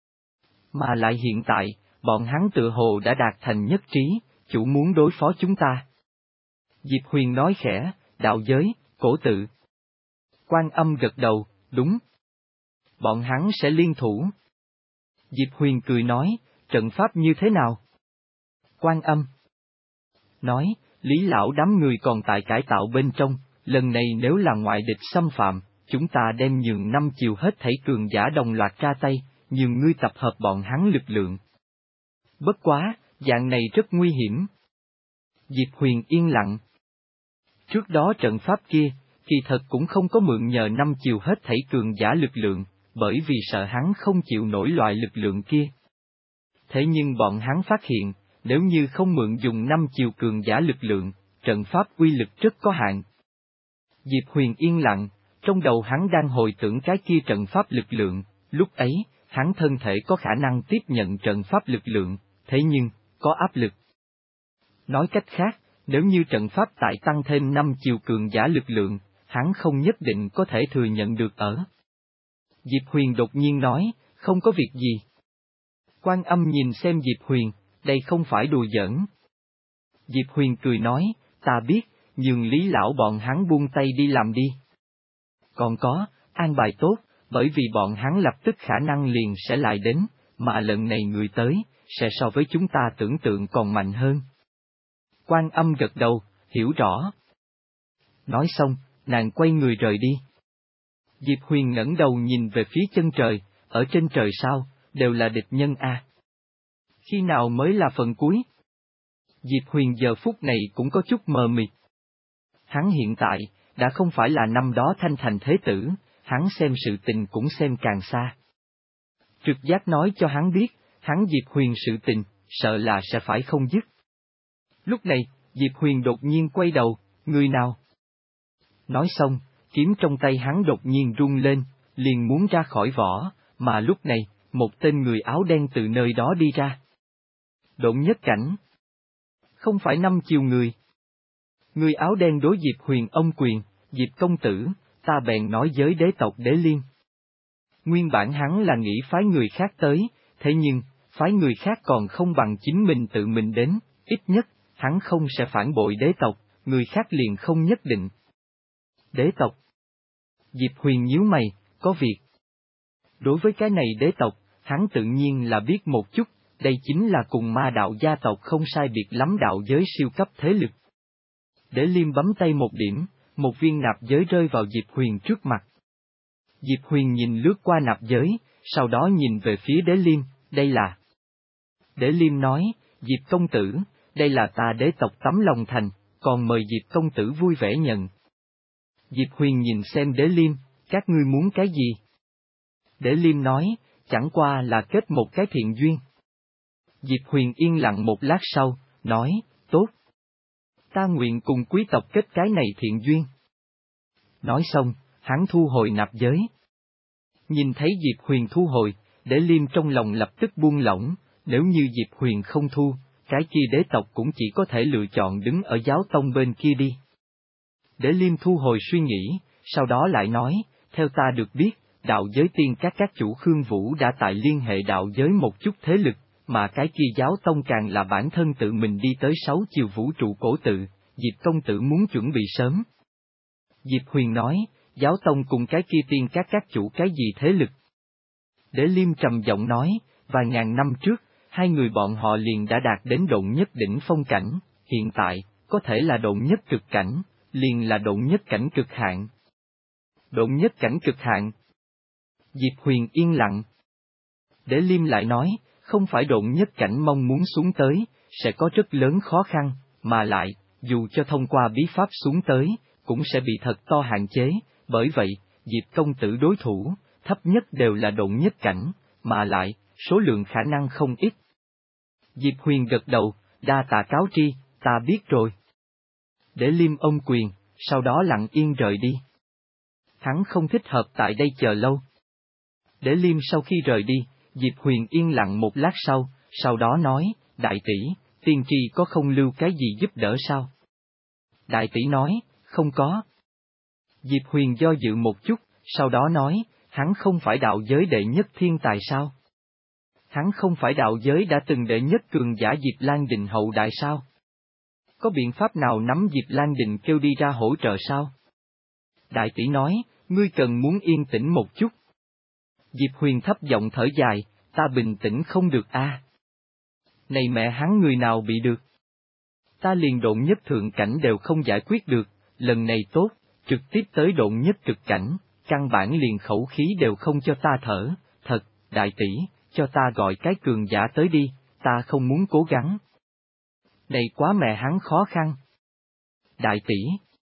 Mà lại hiện tại, bọn hắn tự hồ đã đạt thành nhất trí, chủ muốn đối phó chúng ta. Diệp Huyền nói khẽ, đạo giới, cổ tự. Quan Âm gật đầu, đúng. Bọn hắn sẽ liên thủ. Diệp Huyền cười nói, trận pháp như thế nào? Quan Âm nói, Lý lão đám người còn tại cải tạo bên trong, lần này nếu là ngoại địch xâm phạm, chúng ta đem nhường năm chiều hết thảy cường giả đồng loạt ra tay, nhường ngươi tập hợp bọn hắn lực lượng. Bất quá, dạng này rất nguy hiểm. Diệp Huyền yên lặng. Trước đó trận pháp kia, kỳ thật cũng không có mượn nhờ năm chiều hết thảy cường giả lực lượng, bởi vì sợ hắn không chịu nổi loại lực lượng kia. Thế nhưng bọn hắn phát hiện, nếu như không mượn dùng năm chiều cường giả lực lượng, trận pháp uy lực rất có hạn. Diệp Huyền yên lặng, trong đầu hắn đang hồi tưởng cái kia trận pháp lực lượng, lúc ấy, hắn thân thể có khả năng tiếp nhận trận pháp lực lượng, thế nhưng, có áp lực. Nói cách khác, nếu như trận pháp tại tăng thêm năm chiều cường giả lực lượng, hắn không nhất định có thể thừa nhận được ở. Diệp Huyền đột nhiên nói, không có việc gì. Quan Âm nhìn xem Diệp Huyền, đây không phải đùa giỡn. Diệp Huyền cười nói, ta biết, nhường Lý lão bọn hắn buông tay đi làm đi. Còn có, an bài tốt, bởi vì bọn hắn lập tức khả năng liền sẽ lại đến, mà lần này người tới, sẽ so với chúng ta tưởng tượng còn mạnh hơn. Quan Âm gật đầu, hiểu rõ. Nói xong, nàng quay người rời đi. Diệp Huyền ngẩng đầu nhìn về phía chân trời, ở trên trời sao, đều là địch nhân a. À. Khi nào mới là phần cuối? Diệp Huyền giờ phút này cũng có chút mờ mịt. Hắn hiện tại, đã không phải là năm đó thanh thành thế tử, hắn xem sự tình cũng xem càng xa. Trực giác nói cho hắn biết, hắn Diệp Huyền sự tình, sợ là sẽ phải không dứt. Lúc này, Diệp Huyền đột nhiên quay đầu, người nào? Nói xong, kiếm trong tay hắn đột nhiên rung lên, liền muốn ra khỏi vỏ, mà lúc này, một tên người áo đen từ nơi đó đi ra. Độn nhất cảnh. Không phải năm chiều người. Người áo đen đối Diệp Huyền ông quyền, Diệp công tử, ta bèn nói giới đế tộc Đế Liên. Nguyên bản hắn là nghĩ phái người khác tới, thế nhưng, phái người khác còn không bằng chính mình tự mình đến, ít nhất, hắn không sẽ phản bội đế tộc, người khác liền không nhất định. Đế tộc. Diệp Huyền nhíu mày, có việc. Đối với cái này đế tộc, hắn tự nhiên là biết một chút, đây chính là cùng ma đạo gia tộc không sai biệt lắm đạo giới siêu cấp thế lực. Đế Liêm bấm tay một điểm, một viên nạp giới rơi vào Diệp Huyền trước mặt. Diệp Huyền nhìn lướt qua nạp giới, sau đó nhìn về phía Đế Liêm, đây là... Đế Liêm nói, Diệp công tử, đây là ta đế tộc tấm lòng thành, còn mời Diệp công tử vui vẻ nhận. Diệp Huyền nhìn xem Đế Liêm, các ngươi muốn cái gì? Đế Liêm nói, chẳng qua là kết một cái thiện duyên. Diệp Huyền yên lặng một lát sau, nói, tốt. Ta nguyện cùng quý tộc kết cái này thiện duyên. Nói xong, hắn thu hồi nạp giới. Nhìn thấy Diệp Huyền thu hồi, Đế Liêm trong lòng lập tức buông lỏng, Nếu như Diệp Huyền không thu, cái kia đế tộc cũng chỉ có thể lựa chọn đứng ở giáo tông bên kia đi. Đế Liêm thu hồi suy nghĩ, sau đó lại nói, theo ta được biết, đạo giới tiên các các chủ Khương Vũ đã tại liên hệ đạo giới một chút thế lực, mà cái kia giáo tông càng là bản thân tự mình đi tới sáu chiều vũ trụ cổ tự, Diệp công tử muốn chuẩn bị sớm. Diệp Huyền nói, giáo tông cùng cái kia tiên các các chủ cái gì thế lực? Đế Liêm trầm giọng nói, vài ngàn năm trước, hai người bọn họ liền đã đạt đến độn nhất đỉnh phong cảnh, hiện tại, có thể là độn nhất cực cảnh, liền là độn nhất cảnh cực hạn. Độn nhất cảnh cực hạn. Diệp Huyền yên lặng. Đế Liêm lại nói, không phải độn nhất cảnh mong muốn xuống tới, sẽ có rất lớn khó khăn, mà lại, dù cho thông qua bí pháp xuống tới, cũng sẽ bị thật to hạn chế, bởi vậy, Diệp công tử đối thủ, thấp nhất đều là độn nhất cảnh, mà lại, số lượng khả năng không ít. Diệp Huyền gật đầu, đa tạ cáo tri, ta biết rồi. Đế Liêm ôm quyền, sau đó lặng yên rời đi. Hắn không thích hợp tại đây chờ lâu. Đế Liêm sau khi rời đi, Diệp Huyền yên lặng một lát sau, sau đó nói, đại tỷ, tiên tri có không lưu cái gì giúp đỡ sao? Đại tỷ nói, không có. Diệp Huyền do dự một chút, sau đó nói, hắn không phải đạo giới đệ nhất thiên tài sao? Hắn không phải đạo giới đã từng đệ nhất cường giả Diệp Lan Đình hậu đại sao? Có biện pháp nào nắm Diệp Lan Đình kêu đi ra hỗ trợ sao? Đại tỷ nói, ngươi cần muốn yên tĩnh một chút. Diệp Huyền thấp giọng thở dài, ta bình tĩnh không được a. Này mẹ hắn người nào bị được? Ta liền độn nhất thượng cảnh đều không giải quyết được, lần này tốt, trực tiếp tới độn nhất cực cảnh, căn bản liền khẩu khí đều không cho ta thở, thật, đại tỷ, cho ta gọi cái cường giả tới đi, ta không muốn cố gắng. Này quá mẹ hắn khó khăn. Đại tỷ.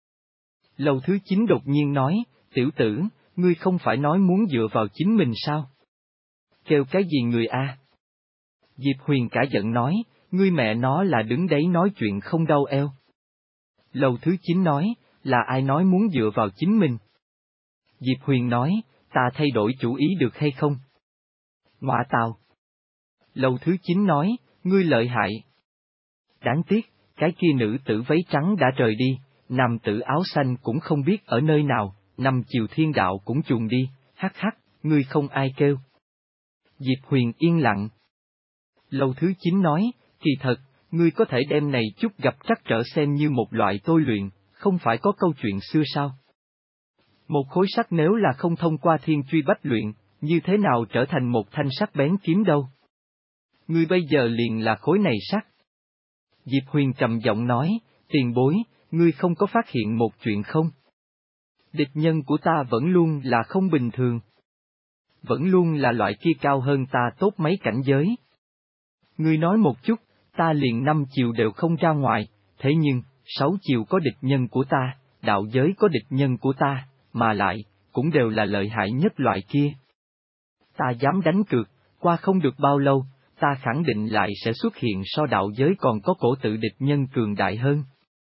Lầu thứ chín đột nhiên nói, tiểu tử, ngươi không phải nói muốn dựa vào chính mình sao? Kêu cái gì người a? Diệp Huyền cả giận nói, ngươi mẹ nó là đứng đấy nói chuyện không đau eo. Lầu thứ chín nói, là ai nói muốn dựa vào chính mình? Diệp Huyền nói, ta thay đổi chủ ý được hay không? Ngoạ tào. Lầu thứ chín nói, ngươi lợi hại. Đáng tiếc, cái kia nữ tử váy trắng đã rời đi, nam tử áo xanh cũng không biết ở nơi nào, năm chiều thiên đạo cũng chuồn đi, hắc hắc, ngươi không ai kêu. Diệp Huyền yên lặng. Lầu thứ chín nói, kỳ thật, ngươi có thể đem này chút gặp trắc trở xem như một loại tôi luyện, không phải có câu chuyện xưa sao? Một khối sắt nếu là không thông qua thiên truy bách luyện, như thế nào trở thành một thanh sắc bén kiếm đâu? Ngươi bây giờ liền là khối này sắt. Diệp Huyền trầm giọng nói, tiền bối, ngươi không có phát hiện một chuyện không? Địch nhân của ta vẫn luôn là không bình thường. Vẫn luôn là loại kia cao hơn ta tốt mấy cảnh giới. Ngươi nói một chút, ta liền năm chiều đều không ra ngoài, thế nhưng, sáu chiều có địch nhân của ta, đạo giới có địch nhân của ta, mà lại, cũng đều là lợi hại nhất loại kia. Ta dám đánh cược, qua không được bao lâu, ta khẳng định lại sẽ xuất hiện so đạo giới còn có cổ tự địch nhân cường đại hơn.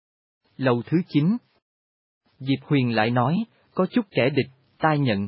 Lầu thứ chín. Diệp Huyền lại nói, có chút kẻ địch, ta nhận.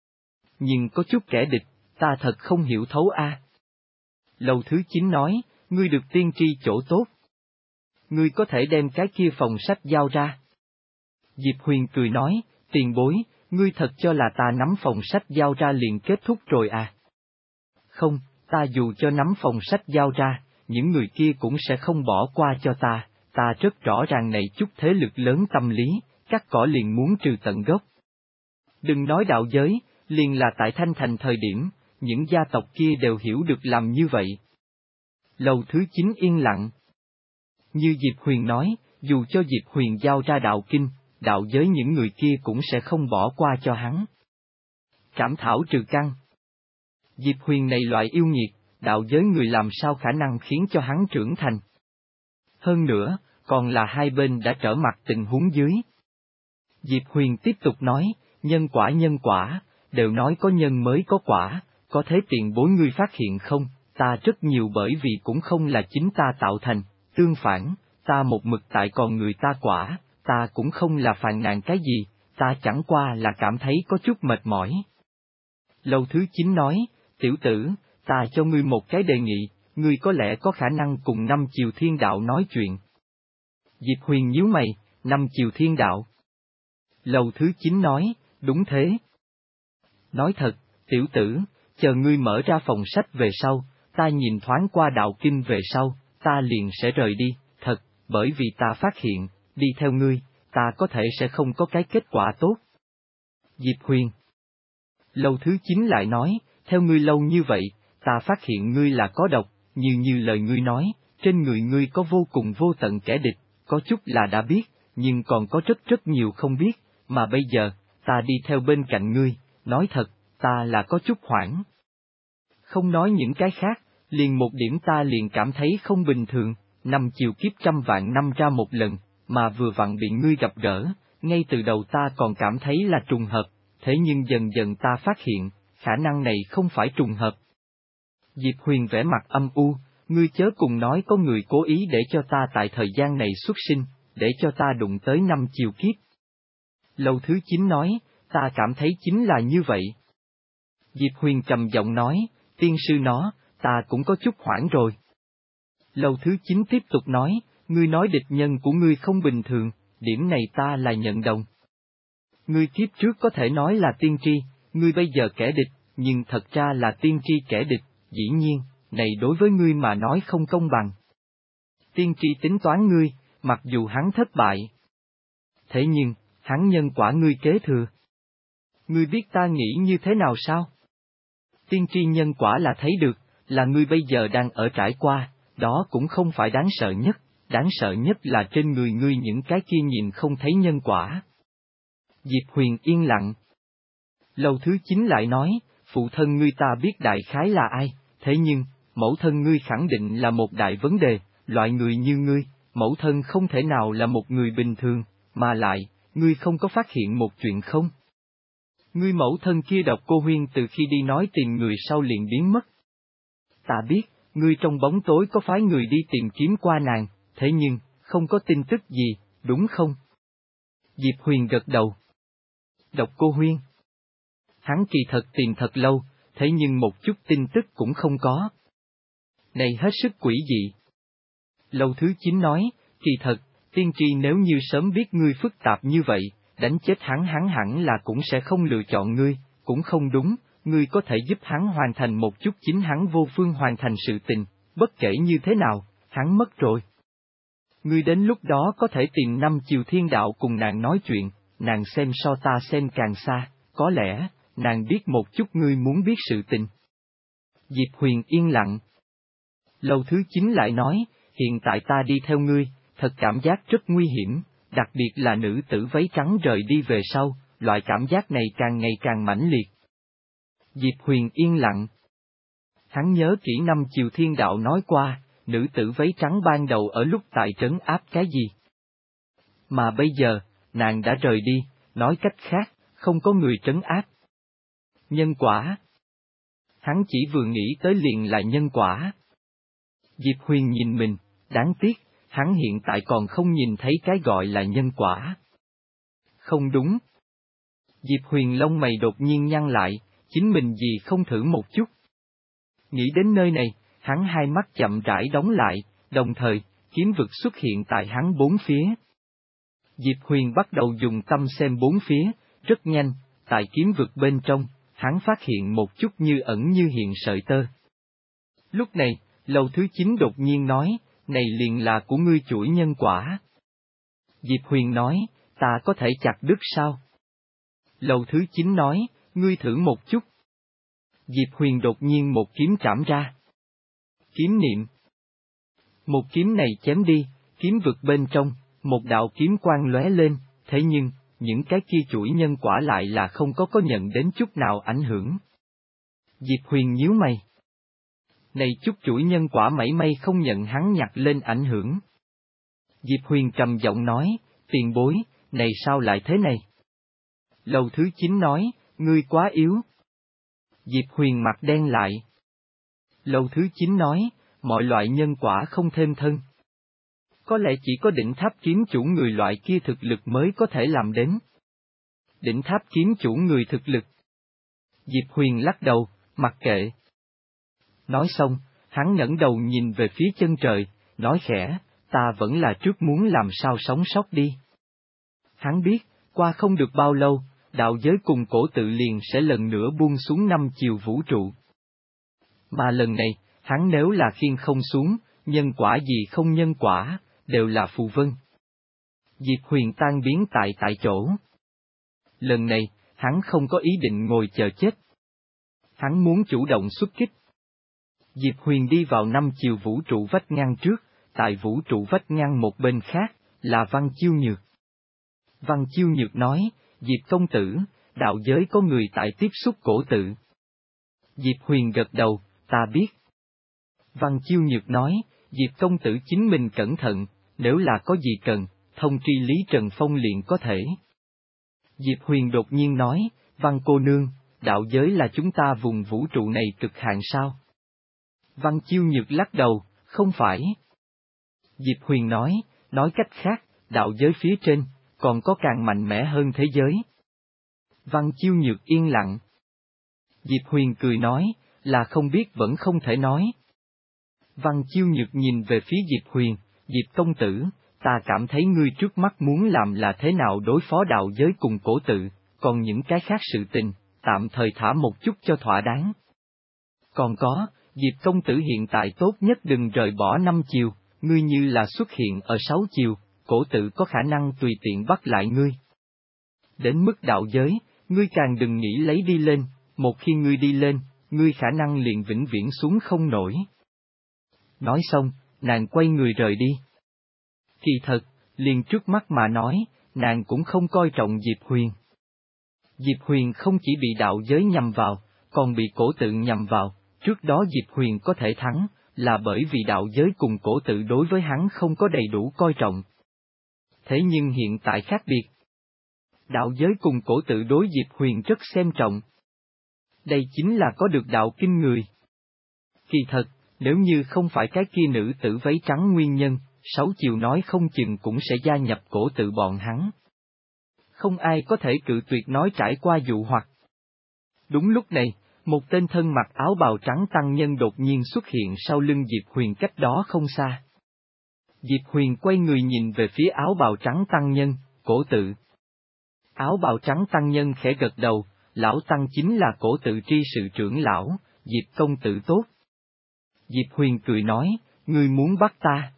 Nhưng có chút kẻ địch, ta thật không hiểu thấu a. Lầu thứ chín nói, ngươi được tiên tri chỗ tốt. Ngươi có thể đem cái kia phòng sách giao ra. Diệp Huyền cười nói, tiền bối, ngươi thật cho là ta nắm phòng sách giao ra liền kết thúc rồi à? Không, ta dù cho nắm phòng sách giao ra, những người kia cũng sẽ không bỏ qua cho ta, ta rất rõ ràng này chút thế lực lớn tâm lý, cắt cỏ liền muốn trừ tận gốc. Đừng nói đạo giới, liền là tại Thanh Thành thời điểm, những gia tộc kia đều hiểu được làm như vậy. Lầu thứ chín yên lặng. Như Diệp Huyền nói, dù cho Diệp Huyền giao ra đạo kinh, đạo giới những người kia cũng sẽ không bỏ qua cho hắn. Trảm thảo trừ căn. Diệp Huyền này loại yêu nghiệt, đạo giới người làm sao khả năng khiến cho hắn trưởng thành. Hơn nữa, còn là hai bên đã trở mặt tình huống dưới. Diệp Huyền tiếp tục nói, nhân quả nhân quả, đều nói có nhân mới có quả, có thế tiền bối ngươi phát hiện không, ta rất nhiều bởi vì cũng không là chính ta tạo thành, tương phản, ta một mực tại còn người ta quả, ta cũng không là phàn nàn cái gì, ta chẳng qua là cảm thấy có chút mệt mỏi. Lầu thứ chín nói, tiểu tử, ta cho ngươi một cái đề nghị, ngươi có lẽ có khả năng cùng năm chiều thiên đạo nói chuyện. Diệp Huyền nhíu mày, năm chiều thiên đạo. Lầu thứ chín nói, đúng thế. Nói thật, tiểu tử, chờ ngươi mở ra phòng sách về sau, ta nhìn thoáng qua đạo kinh về sau, ta liền sẽ rời đi, thật, bởi vì ta phát hiện, đi theo ngươi, ta có thể sẽ không có cái kết quả tốt. Diệp Huyền. Lầu thứ chín lại nói, theo ngươi lâu như vậy, ta phát hiện ngươi là có độc, như như lời ngươi nói, trên người ngươi có vô cùng vô tận kẻ địch, có chút là đã biết, nhưng còn có rất rất nhiều không biết, mà bây giờ, ta đi theo bên cạnh ngươi, nói thật, ta là có chút hoảng. Không nói những cái khác, liền một điểm ta liền cảm thấy không bình thường, năm chiều kiếp trăm vạn năm ra một lần, mà vừa vặn bị ngươi gặp gỡ, ngay từ đầu ta còn cảm thấy là trùng hợp, thế nhưng dần dần ta phát hiện, khả năng này không phải trùng hợp. Diệp Huyền vẻ mặt âm u, ngươi chớ cùng nói có người cố ý để cho ta tại thời gian này xuất sinh, để cho ta đụng tới năm chiều kiếp. Lầu thứ chín nói, ta cảm thấy chính là như vậy. Diệp Huyền trầm giọng nói, tiên sư nó, ta cũng có chút hoảng rồi. Lầu thứ chín tiếp tục nói, ngươi nói địch nhân của ngươi không bình thường, điểm này ta là nhận đồng. Ngươi kiếp trước có thể nói là tiên tri, ngươi bây giờ kẻ địch, nhưng thật ra là tiên tri kẻ địch, dĩ nhiên, này đối với ngươi mà nói không công bằng. Tiên tri tính toán ngươi, mặc dù hắn thất bại. Thế nhưng, hắn nhân quả ngươi kế thừa. Ngươi biết ta nghĩ như thế nào sao? Tiên tri nhân quả là thấy được, là ngươi bây giờ đang ở trải qua, đó cũng không phải đáng sợ nhất, đáng sợ nhất là trên người ngươi những cái kia nhìn không thấy nhân quả. Diệp Huyền yên lặng. Lầu thứ chín lại nói, phụ thân ngươi ta biết đại khái là ai, thế nhưng, mẫu thân ngươi khẳng định là một đại vấn đề, loại người như ngươi, mẫu thân không thể nào là một người bình thường, mà lại, ngươi không có phát hiện một chuyện không? Ngươi mẫu thân kia Độc Cô Huyên từ khi đi nói tìm người sau liền biến mất. Ta biết, ngươi trong bóng tối có phái người đi tìm kiếm qua nàng, thế nhưng, không có tin tức gì, đúng không? Diệp Huyền gật đầu. Độc Cô Huyên. Hắn kỳ thật tìm thật lâu, thế nhưng một chút tin tức cũng không có. Này hết sức quỷ dị. Lầu thứ chín nói, kỳ thật, tiên tri nếu như sớm biết ngươi phức tạp như vậy, đánh chết hắn hắn hẳn là cũng sẽ không lựa chọn ngươi, cũng không đúng, ngươi có thể giúp hắn hoàn thành một chút chính hắn vô phương hoàn thành sự tình, bất kể như thế nào, hắn mất rồi. Ngươi đến lúc đó có thể tìm năm chiều thiên đạo cùng nàng nói chuyện, nàng xem so ta xem càng xa, có lẽ, nàng biết một chút ngươi muốn biết sự tình. Diệp Huyền yên lặng. Lầu thứ chín lại nói, hiện tại ta đi theo ngươi, thật cảm giác rất nguy hiểm, đặc biệt là nữ tử váy trắng rời đi về sau, loại cảm giác này càng ngày càng mãnh liệt. Diệp Huyền yên lặng. Hắn nhớ kỹ năm chiều thiên đạo nói qua, nữ tử váy trắng ban đầu ở lúc tại trấn áp cái gì. Mà bây giờ, nàng đã rời đi, nói cách khác, không có người trấn áp. Nhân quả. Hắn chỉ vừa nghĩ tới liền là nhân quả. Diệp Huyền nhìn mình, đáng tiếc, hắn hiện tại còn không nhìn thấy cái gọi là nhân quả. Không đúng. Diệp Huyền lông mày đột nhiên nhăn lại, chính mình gì không thử một chút. Nghĩ đến nơi này, hắn hai mắt chậm rãi đóng lại, đồng thời, kiếm vực xuất hiện tại hắn bốn phía. Diệp Huyền bắt đầu dùng tâm xem bốn phía, rất nhanh, tại kiếm vực bên trong, hắn phát hiện một chút như ẩn như hiện sợi tơ. Lúc này, lầu thứ chín đột nhiên nói, này liền là của ngươi chuỗi nhân quả. Diệp Huyền nói, ta có thể chặt đứt sao? Lầu thứ chín nói, ngươi thử một chút. Diệp Huyền đột nhiên một kiếm trảm ra. Kiếm niệm. Một kiếm này chém đi, kiếm vực bên trong, một đạo kiếm quang lóe lên, thế nhưng, những cái kia chuỗi nhân quả lại là không có có nhận đến chút nào ảnh hưởng. Diệp Huyền nhíu mày. Này chút chuỗi nhân quả mảy may không nhận hắn nhặt lên ảnh hưởng. Diệp Huyền trầm giọng nói, tiền bối, này sao lại thế này? Lầu thứ chín nói, ngươi quá yếu. Diệp Huyền mặt đen lại. Lầu thứ chín nói, mọi loại nhân quả không thêm thân. Có lẽ chỉ có đỉnh tháp kiếm chủ người loại kia thực lực mới có thể làm đến. Đỉnh tháp kiếm chủ người thực lực. Diệp Huyền lắc đầu, mặc kệ. Nói xong, Hắn ngẩng đầu nhìn về phía chân trời, nói khẽ, ta vẫn là trước muốn làm sao sống sót đi. Hắn biết, qua không được bao lâu, đạo giới cùng cổ tự liền sẽ lần nữa buông xuống năm chiều vũ trụ. Mà lần này, hắn nếu là khiêng không xuống, nhân quả gì không nhân quả, đều là phù vân. Diệp Huyền tan biến tại tại chỗ. Lần này, hắn không có ý định ngồi chờ chết. Hắn muốn chủ động xuất kích. Diệp Huyền đi vào năm chiều vũ trụ vách ngăn trước, tại vũ trụ vách ngăn một bên khác, là Văn Chiêu Nhược. Văn Chiêu Nhược nói, Diệp công tử, đạo giới có người tại tiếp xúc cổ tự. Diệp Huyền gật đầu, ta biết. Văn Chiêu Nhược nói, Diệp công tử chính mình cẩn thận, nếu là có gì cần, thông tri Lý Trần Phong liền có thể. Diệp Huyền đột nhiên nói, Văn cô nương, đạo giới là chúng ta vùng vũ trụ này cực hạn sao? Văn Chiêu Nhược lắc đầu, không phải. Diệp Huyền nói, nói cách khác, đạo giới phía trên, còn có càng mạnh mẽ hơn thế giới. Văn Chiêu Nhược yên lặng. Diệp Huyền cười nói, là không biết vẫn không thể nói. Văn Chiêu Nhược nhìn về phía Diệp Huyền, Diệp công tử, ta cảm thấy ngươi trước mắt muốn làm là thế nào đối phó đạo giới cùng cổ tự, còn những cái khác sự tình, tạm thời thả một chút cho thỏa đáng. Còn có, Diệp công tử hiện tại tốt nhất đừng rời bỏ năm chiều, ngươi như là xuất hiện ở sáu chiều, cổ tự có khả năng tùy tiện bắt lại ngươi. Đến mức đạo giới, ngươi càng đừng nghĩ lấy đi lên, một khi ngươi đi lên, ngươi khả năng liền vĩnh viễn xuống không nổi. Nói xong, nàng quay người rời đi. Kỳ thật, liền trước mắt mà nói, nàng cũng không coi trọng Diệp Huyền. Diệp Huyền không chỉ bị đạo giới nhằm vào, còn bị cổ tự nhằm vào, trước đó Diệp Huyền có thể thắng, là bởi vì đạo giới cùng cổ tự đối với hắn không có đầy đủ coi trọng. Thế nhưng hiện tại khác biệt. Đạo giới cùng cổ tự đối Diệp Huyền rất xem trọng. Đây chính là có được đạo kinh người. Kỳ thật, nếu như không phải cái kia nữ tử váy trắng nguyên nhân, sáu chiều nói không chừng cũng sẽ gia nhập cổ tự bọn hắn. Không ai có thể cự tuyệt nói trải qua dụ hoặc. Đúng lúc này, một tên thân mặc áo bào trắng tăng nhân đột nhiên xuất hiện sau lưng Diệp Huyền cách đó không xa. Diệp Huyền quay người nhìn về phía áo bào trắng tăng nhân, cổ tự. Áo bào trắng tăng nhân khẽ gật đầu, lão tăng chính là cổ tự tri sự trưởng lão, Diệp công tử tốt. Diệp Huyền cười nói, ngươi muốn bắt ta.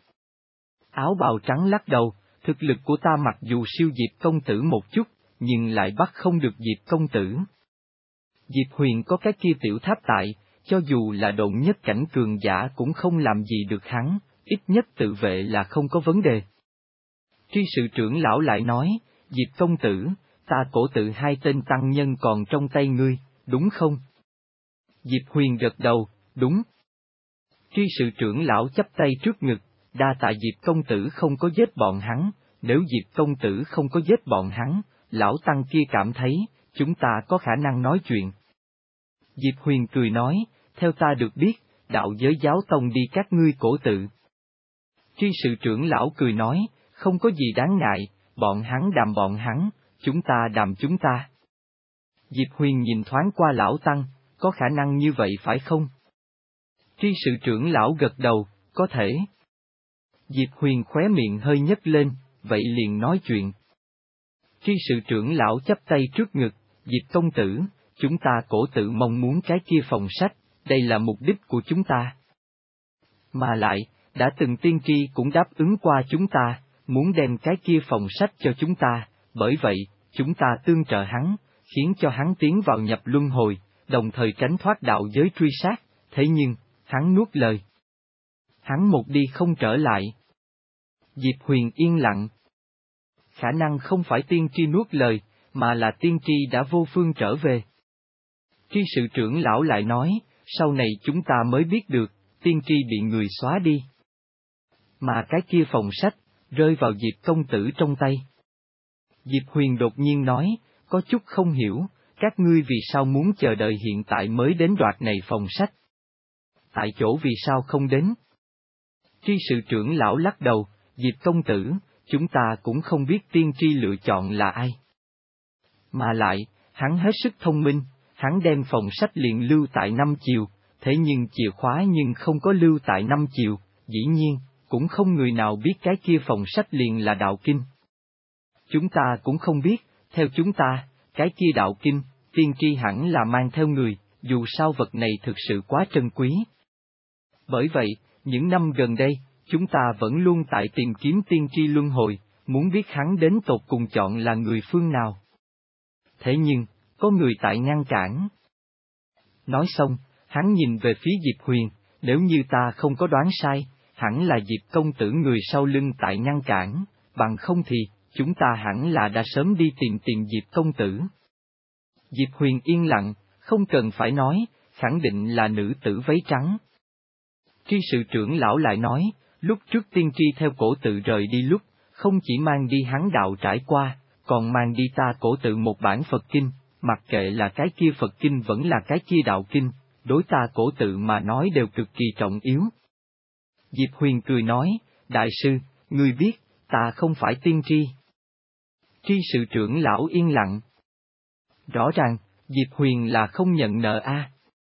Áo bào trắng lắc đầu, thực lực của ta mặc dù siêu Diệp công tử một chút, nhưng lại bắt không được Diệp công tử. Diệp Huyền có cái kia tiểu tháp tại, cho dù là độn nhất cảnh cường giả cũng không làm gì được hắn, ít nhất tự vệ là không có vấn đề. Tri sự trưởng lão lại nói, Diệp công tử, ta cổ tự hai tên tăng nhân còn trong tay ngươi, đúng không? Diệp Huyền gật đầu, đúng. Tri sự trưởng lão chắp tay trước ngực, đa tạ Diệp công tử không có giết bọn hắn, nếu Diệp công tử không có giết bọn hắn, lão tăng kia cảm thấy, chúng ta có khả năng nói chuyện. Diệp Huyền cười nói, theo ta được biết, đạo giới giáo tông đi các ngươi cổ tự. Tri sự trưởng lão cười nói, không có gì đáng ngại, bọn hắn đàm bọn hắn, chúng ta đàm chúng ta. Diệp Huyền nhìn thoáng qua lão tăng, có khả năng như vậy phải không? Tri sự trưởng lão gật đầu, có thể. Diệp Huyền khóe miệng hơi nhếch lên, vậy liền nói chuyện. Tri sự trưởng lão chắp tay trước ngực, Diệp công tử, chúng ta cổ tự mong muốn cái kia phòng sách, đây là mục đích của chúng ta. Mà lại, đã từng tiên tri cũng đáp ứng qua chúng ta, muốn đem cái kia phòng sách cho chúng ta, bởi vậy, chúng ta tương trợ hắn, khiến cho hắn tiến vào nhập luân hồi, đồng thời tránh thoát đạo giới truy sát, thế nhưng, hắn nuốt lời. Hắn một đi không trở lại. Diệp Huyền yên lặng. Khả năng không phải tiên tri nuốt lời, mà là tiên tri đã vô phương trở về. Tri sự trưởng lão lại nói, sau này chúng ta mới biết được, tiên tri bị người xóa đi. Mà cái kia phòng sách, rơi vào Diệp công tử trong tay. Diệp Huyền đột nhiên nói, có chút không hiểu, các ngươi vì sao muốn chờ đợi hiện tại mới đến đoạt này phòng sách? Tại chỗ vì sao không đến? Tri sự trưởng lão lắc đầu, Diệp công tử, chúng ta cũng không biết tiên tri lựa chọn là ai. Mà lại, hắn hết sức thông minh, hắn đem phòng sách liền lưu tại năm chiều, thế nhưng chìa khóa nhưng không có lưu tại năm chiều, dĩ nhiên, cũng không người nào biết cái kia phòng sách liền là đạo kinh. Chúng ta cũng không biết, theo chúng ta, cái kia đạo kinh, tiên tri hẳn là mang theo người, dù sao vật này thực sự quá trân quý. Bởi vậy, những năm gần đây, chúng ta vẫn luôn tại tìm kiếm tiên tri luân hồi, muốn biết hắn đến tột cùng chọn là người phương nào. Thế nhưng, có người tại ngăn cản. Nói xong, hắn nhìn về phía Diệp Huyền, nếu như ta không có đoán sai, hẳn là Diệp công tử người sau lưng tại ngăn cản, bằng không thì, chúng ta hẳn là đã sớm đi tìm tìm Diệp công tử. Diệp Huyền yên lặng, không cần phải nói, khẳng định là nữ tử váy trắng. Tri sự trưởng lão lại nói, lúc trước tiên tri theo cổ tự rời đi lúc, không chỉ mang đi hắn đạo trải qua, còn mang đi ta cổ tự một bản Phật Kinh, mặc kệ là cái kia Phật Kinh vẫn là cái kia đạo kinh, đối ta cổ tự mà nói đều cực kỳ trọng yếu. Diệp Huyền cười nói, đại sư, ngươi biết, ta không phải tiên tri. Tri sự trưởng lão yên lặng. Rõ ràng, Diệp Huyền là không nhận nợ a.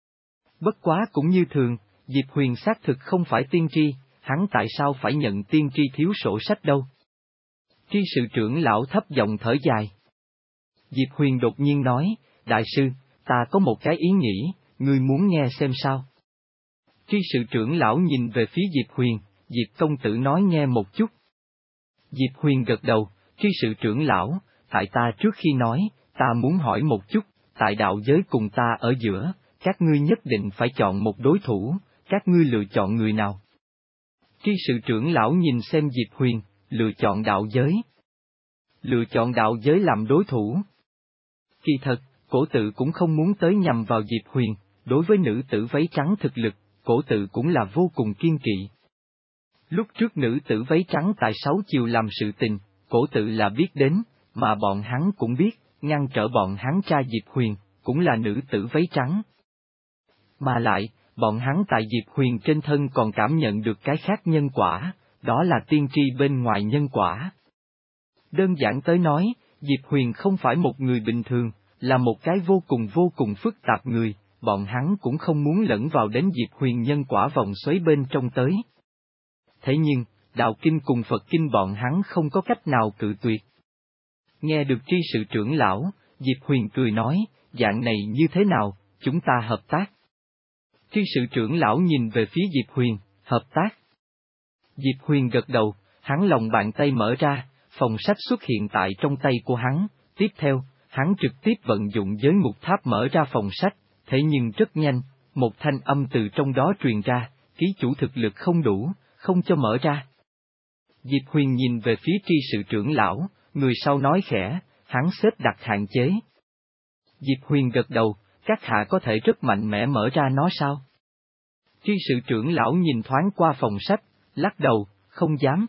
Bất quá cũng như thường, Diệp Huyền xác thực không phải tiên tri, hắn tại sao phải nhận tiên tri thiếu sổ sách đâu? Tri sự trưởng lão thấp giọng thở dài. Diệp Huyền đột nhiên nói, đại sư, ta có một cái ý nghĩ, ngươi muốn nghe xem sao? Tri sự trưởng lão nhìn về phía Diệp Huyền, Diệp công tử nói nghe một chút. Diệp Huyền gật đầu, tri sự trưởng lão, tại ta trước khi nói, ta muốn hỏi một chút, tại đạo giới cùng ta ở giữa, các ngươi nhất định phải chọn một đối thủ, các ngươi lựa chọn người nào? Tri sự trưởng lão nhìn xem Diệp Huyền, lựa chọn đạo giới. Lựa chọn đạo giới làm đối thủ. Kỳ thật, cổ tự cũng không muốn tới nhằm vào Diệp Huyền, đối với nữ tử váy trắng thực lực, cổ tự cũng là vô cùng kiên kỵ. Lúc trước nữ tử váy trắng tại sáu chiều làm sự tình, cổ tự là biết đến, mà bọn hắn cũng biết, ngăn trở bọn hắn tra Diệp Huyền, cũng là nữ tử váy trắng. Mà lại, bọn hắn tại Diệp Huyền trên thân còn cảm nhận được cái khác nhân quả, đó là tiên tri bên ngoài nhân quả. Đơn giản tới nói, Diệp Huyền không phải một người bình thường, là một cái vô cùng vô cùng phức tạp người, bọn hắn cũng không muốn lẫn vào đến Diệp Huyền nhân quả vòng xoáy bên trong tới. Thế nhưng, đạo kinh cùng Phật kinh bọn hắn không có cách nào cự tuyệt. Nghe được tri sự trưởng lão, Diệp Huyền cười nói, dạng này như thế nào, chúng ta hợp tác. Tri sự trưởng lão nhìn về phía Diệp Huyền, hợp tác. Diệp Huyền gật đầu, hắn lòng bàn tay mở ra, phòng sách xuất hiện tại trong tay của hắn, tiếp theo, hắn trực tiếp vận dụng giới ngục tháp mở ra phòng sách, thế nhưng rất nhanh, một thanh âm từ trong đó truyền ra, ký chủ thực lực không đủ, không cho mở ra. Diệp Huyền nhìn về phía tri sự trưởng lão, người sau nói khẽ, hắn xếp đặt hạn chế. Diệp Huyền gật đầu, các hạ có thể rất mạnh mẽ mở ra nó sao? Tri sự trưởng lão nhìn thoáng qua phòng sách, lắc đầu, không dám.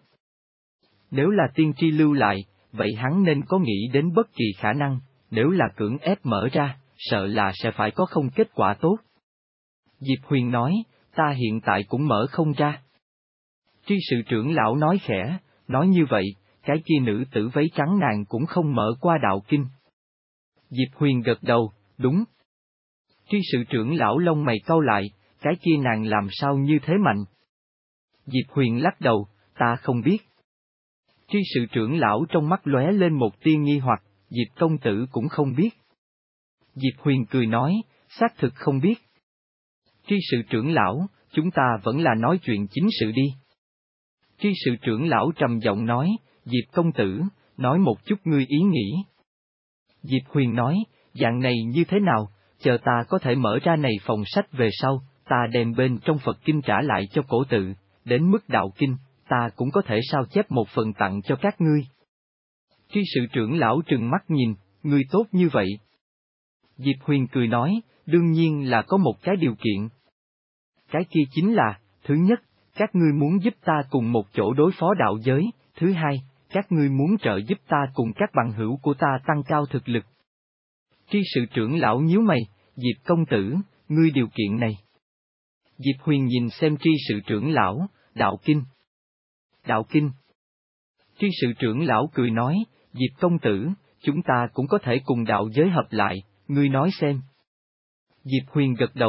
Nếu là tiên tri lưu lại, vậy hắn nên có nghĩ đến bất kỳ khả năng, nếu là cưỡng ép mở ra, sợ là sẽ phải có không kết quả tốt. Diệp Huyền nói, ta hiện tại cũng mở không ra. Tri sự trưởng lão nói khẽ, nói như vậy, cái kia nữ tử váy trắng nàng cũng không mở qua đạo kinh. Diệp Huyền gật đầu, đúng. Tri sự trưởng lão lông mày cau lại, cái kia nàng làm sao như thế mạnh? Diệp Huyền lắc đầu, ta không biết. Tri sự trưởng lão trong mắt lóe lên một tia nghi hoặc, Diệp công tử cũng không biết. Diệp Huyền cười nói, xác thực không biết. Tri sự trưởng lão, chúng ta vẫn là nói chuyện chính sự đi. Tri sự trưởng lão trầm giọng nói, Diệp công tử, nói một chút ngươi ý nghĩ. Diệp Huyền nói, dạng này như thế nào, chờ ta có thể mở ra này phòng sách về sau, ta đem bên trong Phật kinh trả lại cho cổ tự, đến mức đạo kinh, ta cũng có thể sao chép một phần tặng cho các ngươi. Tri sự trưởng lão trừng mắt nhìn, ngươi tốt như vậy. Diệp Huyền cười nói, đương nhiên là có một cái điều kiện. Cái kia chính là, thứ nhất, các ngươi muốn giúp ta cùng một chỗ đối phó đạo giới, thứ hai, các ngươi muốn trợ giúp ta cùng các bằng hữu của ta tăng cao thực lực. Tri sự trưởng lão nhíu mày, Diệp công tử, ngươi điều kiện này. Diệp Huyền nhìn xem tri sự trưởng lão, đạo kinh. Đạo kinh. Tri sự trưởng lão cười nói, Diệp công tử, chúng ta cũng có thể cùng đạo giới hợp lại, ngươi nói xem. Diệp Huyền gật đầu,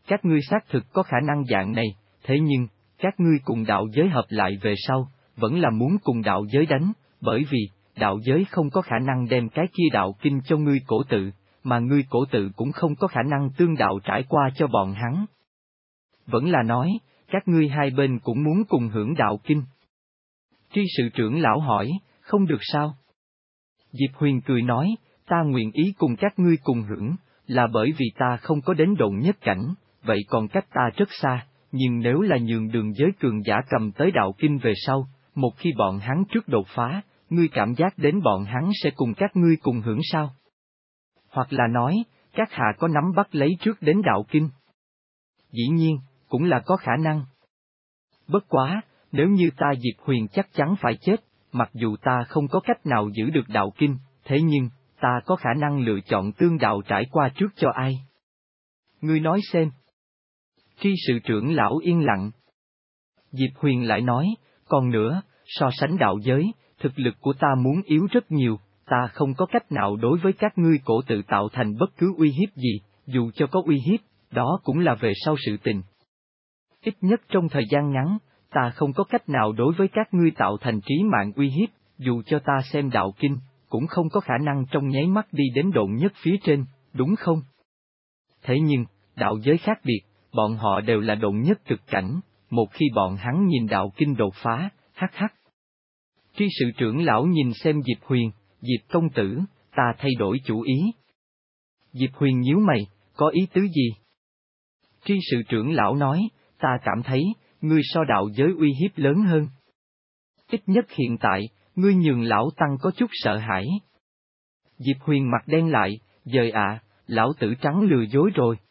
các ngươi xác thực có khả năng dạng này, thế nhưng, các ngươi cùng đạo giới hợp lại về sau, vẫn là muốn cùng đạo giới đánh, bởi vì, đạo giới không có khả năng đem cái kia đạo kinh cho ngươi cổ tự, mà ngươi cổ tự cũng không có khả năng tương đạo trải qua cho bọn hắn. Vẫn là nói, các ngươi hai bên cũng muốn cùng hưởng đạo kinh. Tri sự trưởng lão hỏi, không được sao? Diệp Huyền cười nói, ta nguyện ý cùng các ngươi cùng hưởng, là bởi vì ta không có đến độn nhất cảnh, vậy còn cách ta rất xa, nhưng nếu là nhường đường giới cường giả cầm tới đạo kinh về sau, một khi bọn hắn trước đột phá, ngươi cảm giác đến bọn hắn sẽ cùng các ngươi cùng hưởng sao? Hoặc là nói, các hạ có nắm bắt lấy trước đến đạo kinh? Dĩ nhiên, cũng là có khả năng. Bất quá, nếu như ta Diệp Huyền chắc chắn phải chết, mặc dù ta không có cách nào giữ được đạo kinh, thế nhưng, ta có khả năng lựa chọn tương đạo trải qua trước cho ai? Ngươi nói xem. Tri sự trưởng lão yên lặng. Diệp Huyền lại nói, còn nữa, so sánh đạo giới, thực lực của ta muốn yếu rất nhiều, ta không có cách nào đối với các ngươi cổ tự tạo thành bất cứ uy hiếp gì, dù cho có uy hiếp, đó cũng là về sau sự tình. Ít nhất trong thời gian ngắn, ta không có cách nào đối với các ngươi tạo thành trí mạng uy hiếp, dù cho ta xem đạo kinh, cũng không có khả năng trong nháy mắt đi đến độn nhất phía trên, đúng không? Thế nhưng, đạo giới khác biệt, bọn họ đều là độn nhất cực cảnh, một khi bọn hắn nhìn đạo kinh đột phá, hắc hắc. Tri sự trưởng lão nhìn xem Diệp Huyền, Diệp công tử, ta thay đổi chủ ý. Diệp Huyền nhíu mày, có ý tứ gì? Tri sự trưởng lão nói, ta cảm thấy, ngươi so đạo giới uy hiếp lớn hơn. Ít nhất hiện tại, ngươi nhường lão tăng có chút sợ hãi. Diệp Huyền mặt đen lại, dời ạ, lão tử trắng lừa dối rồi.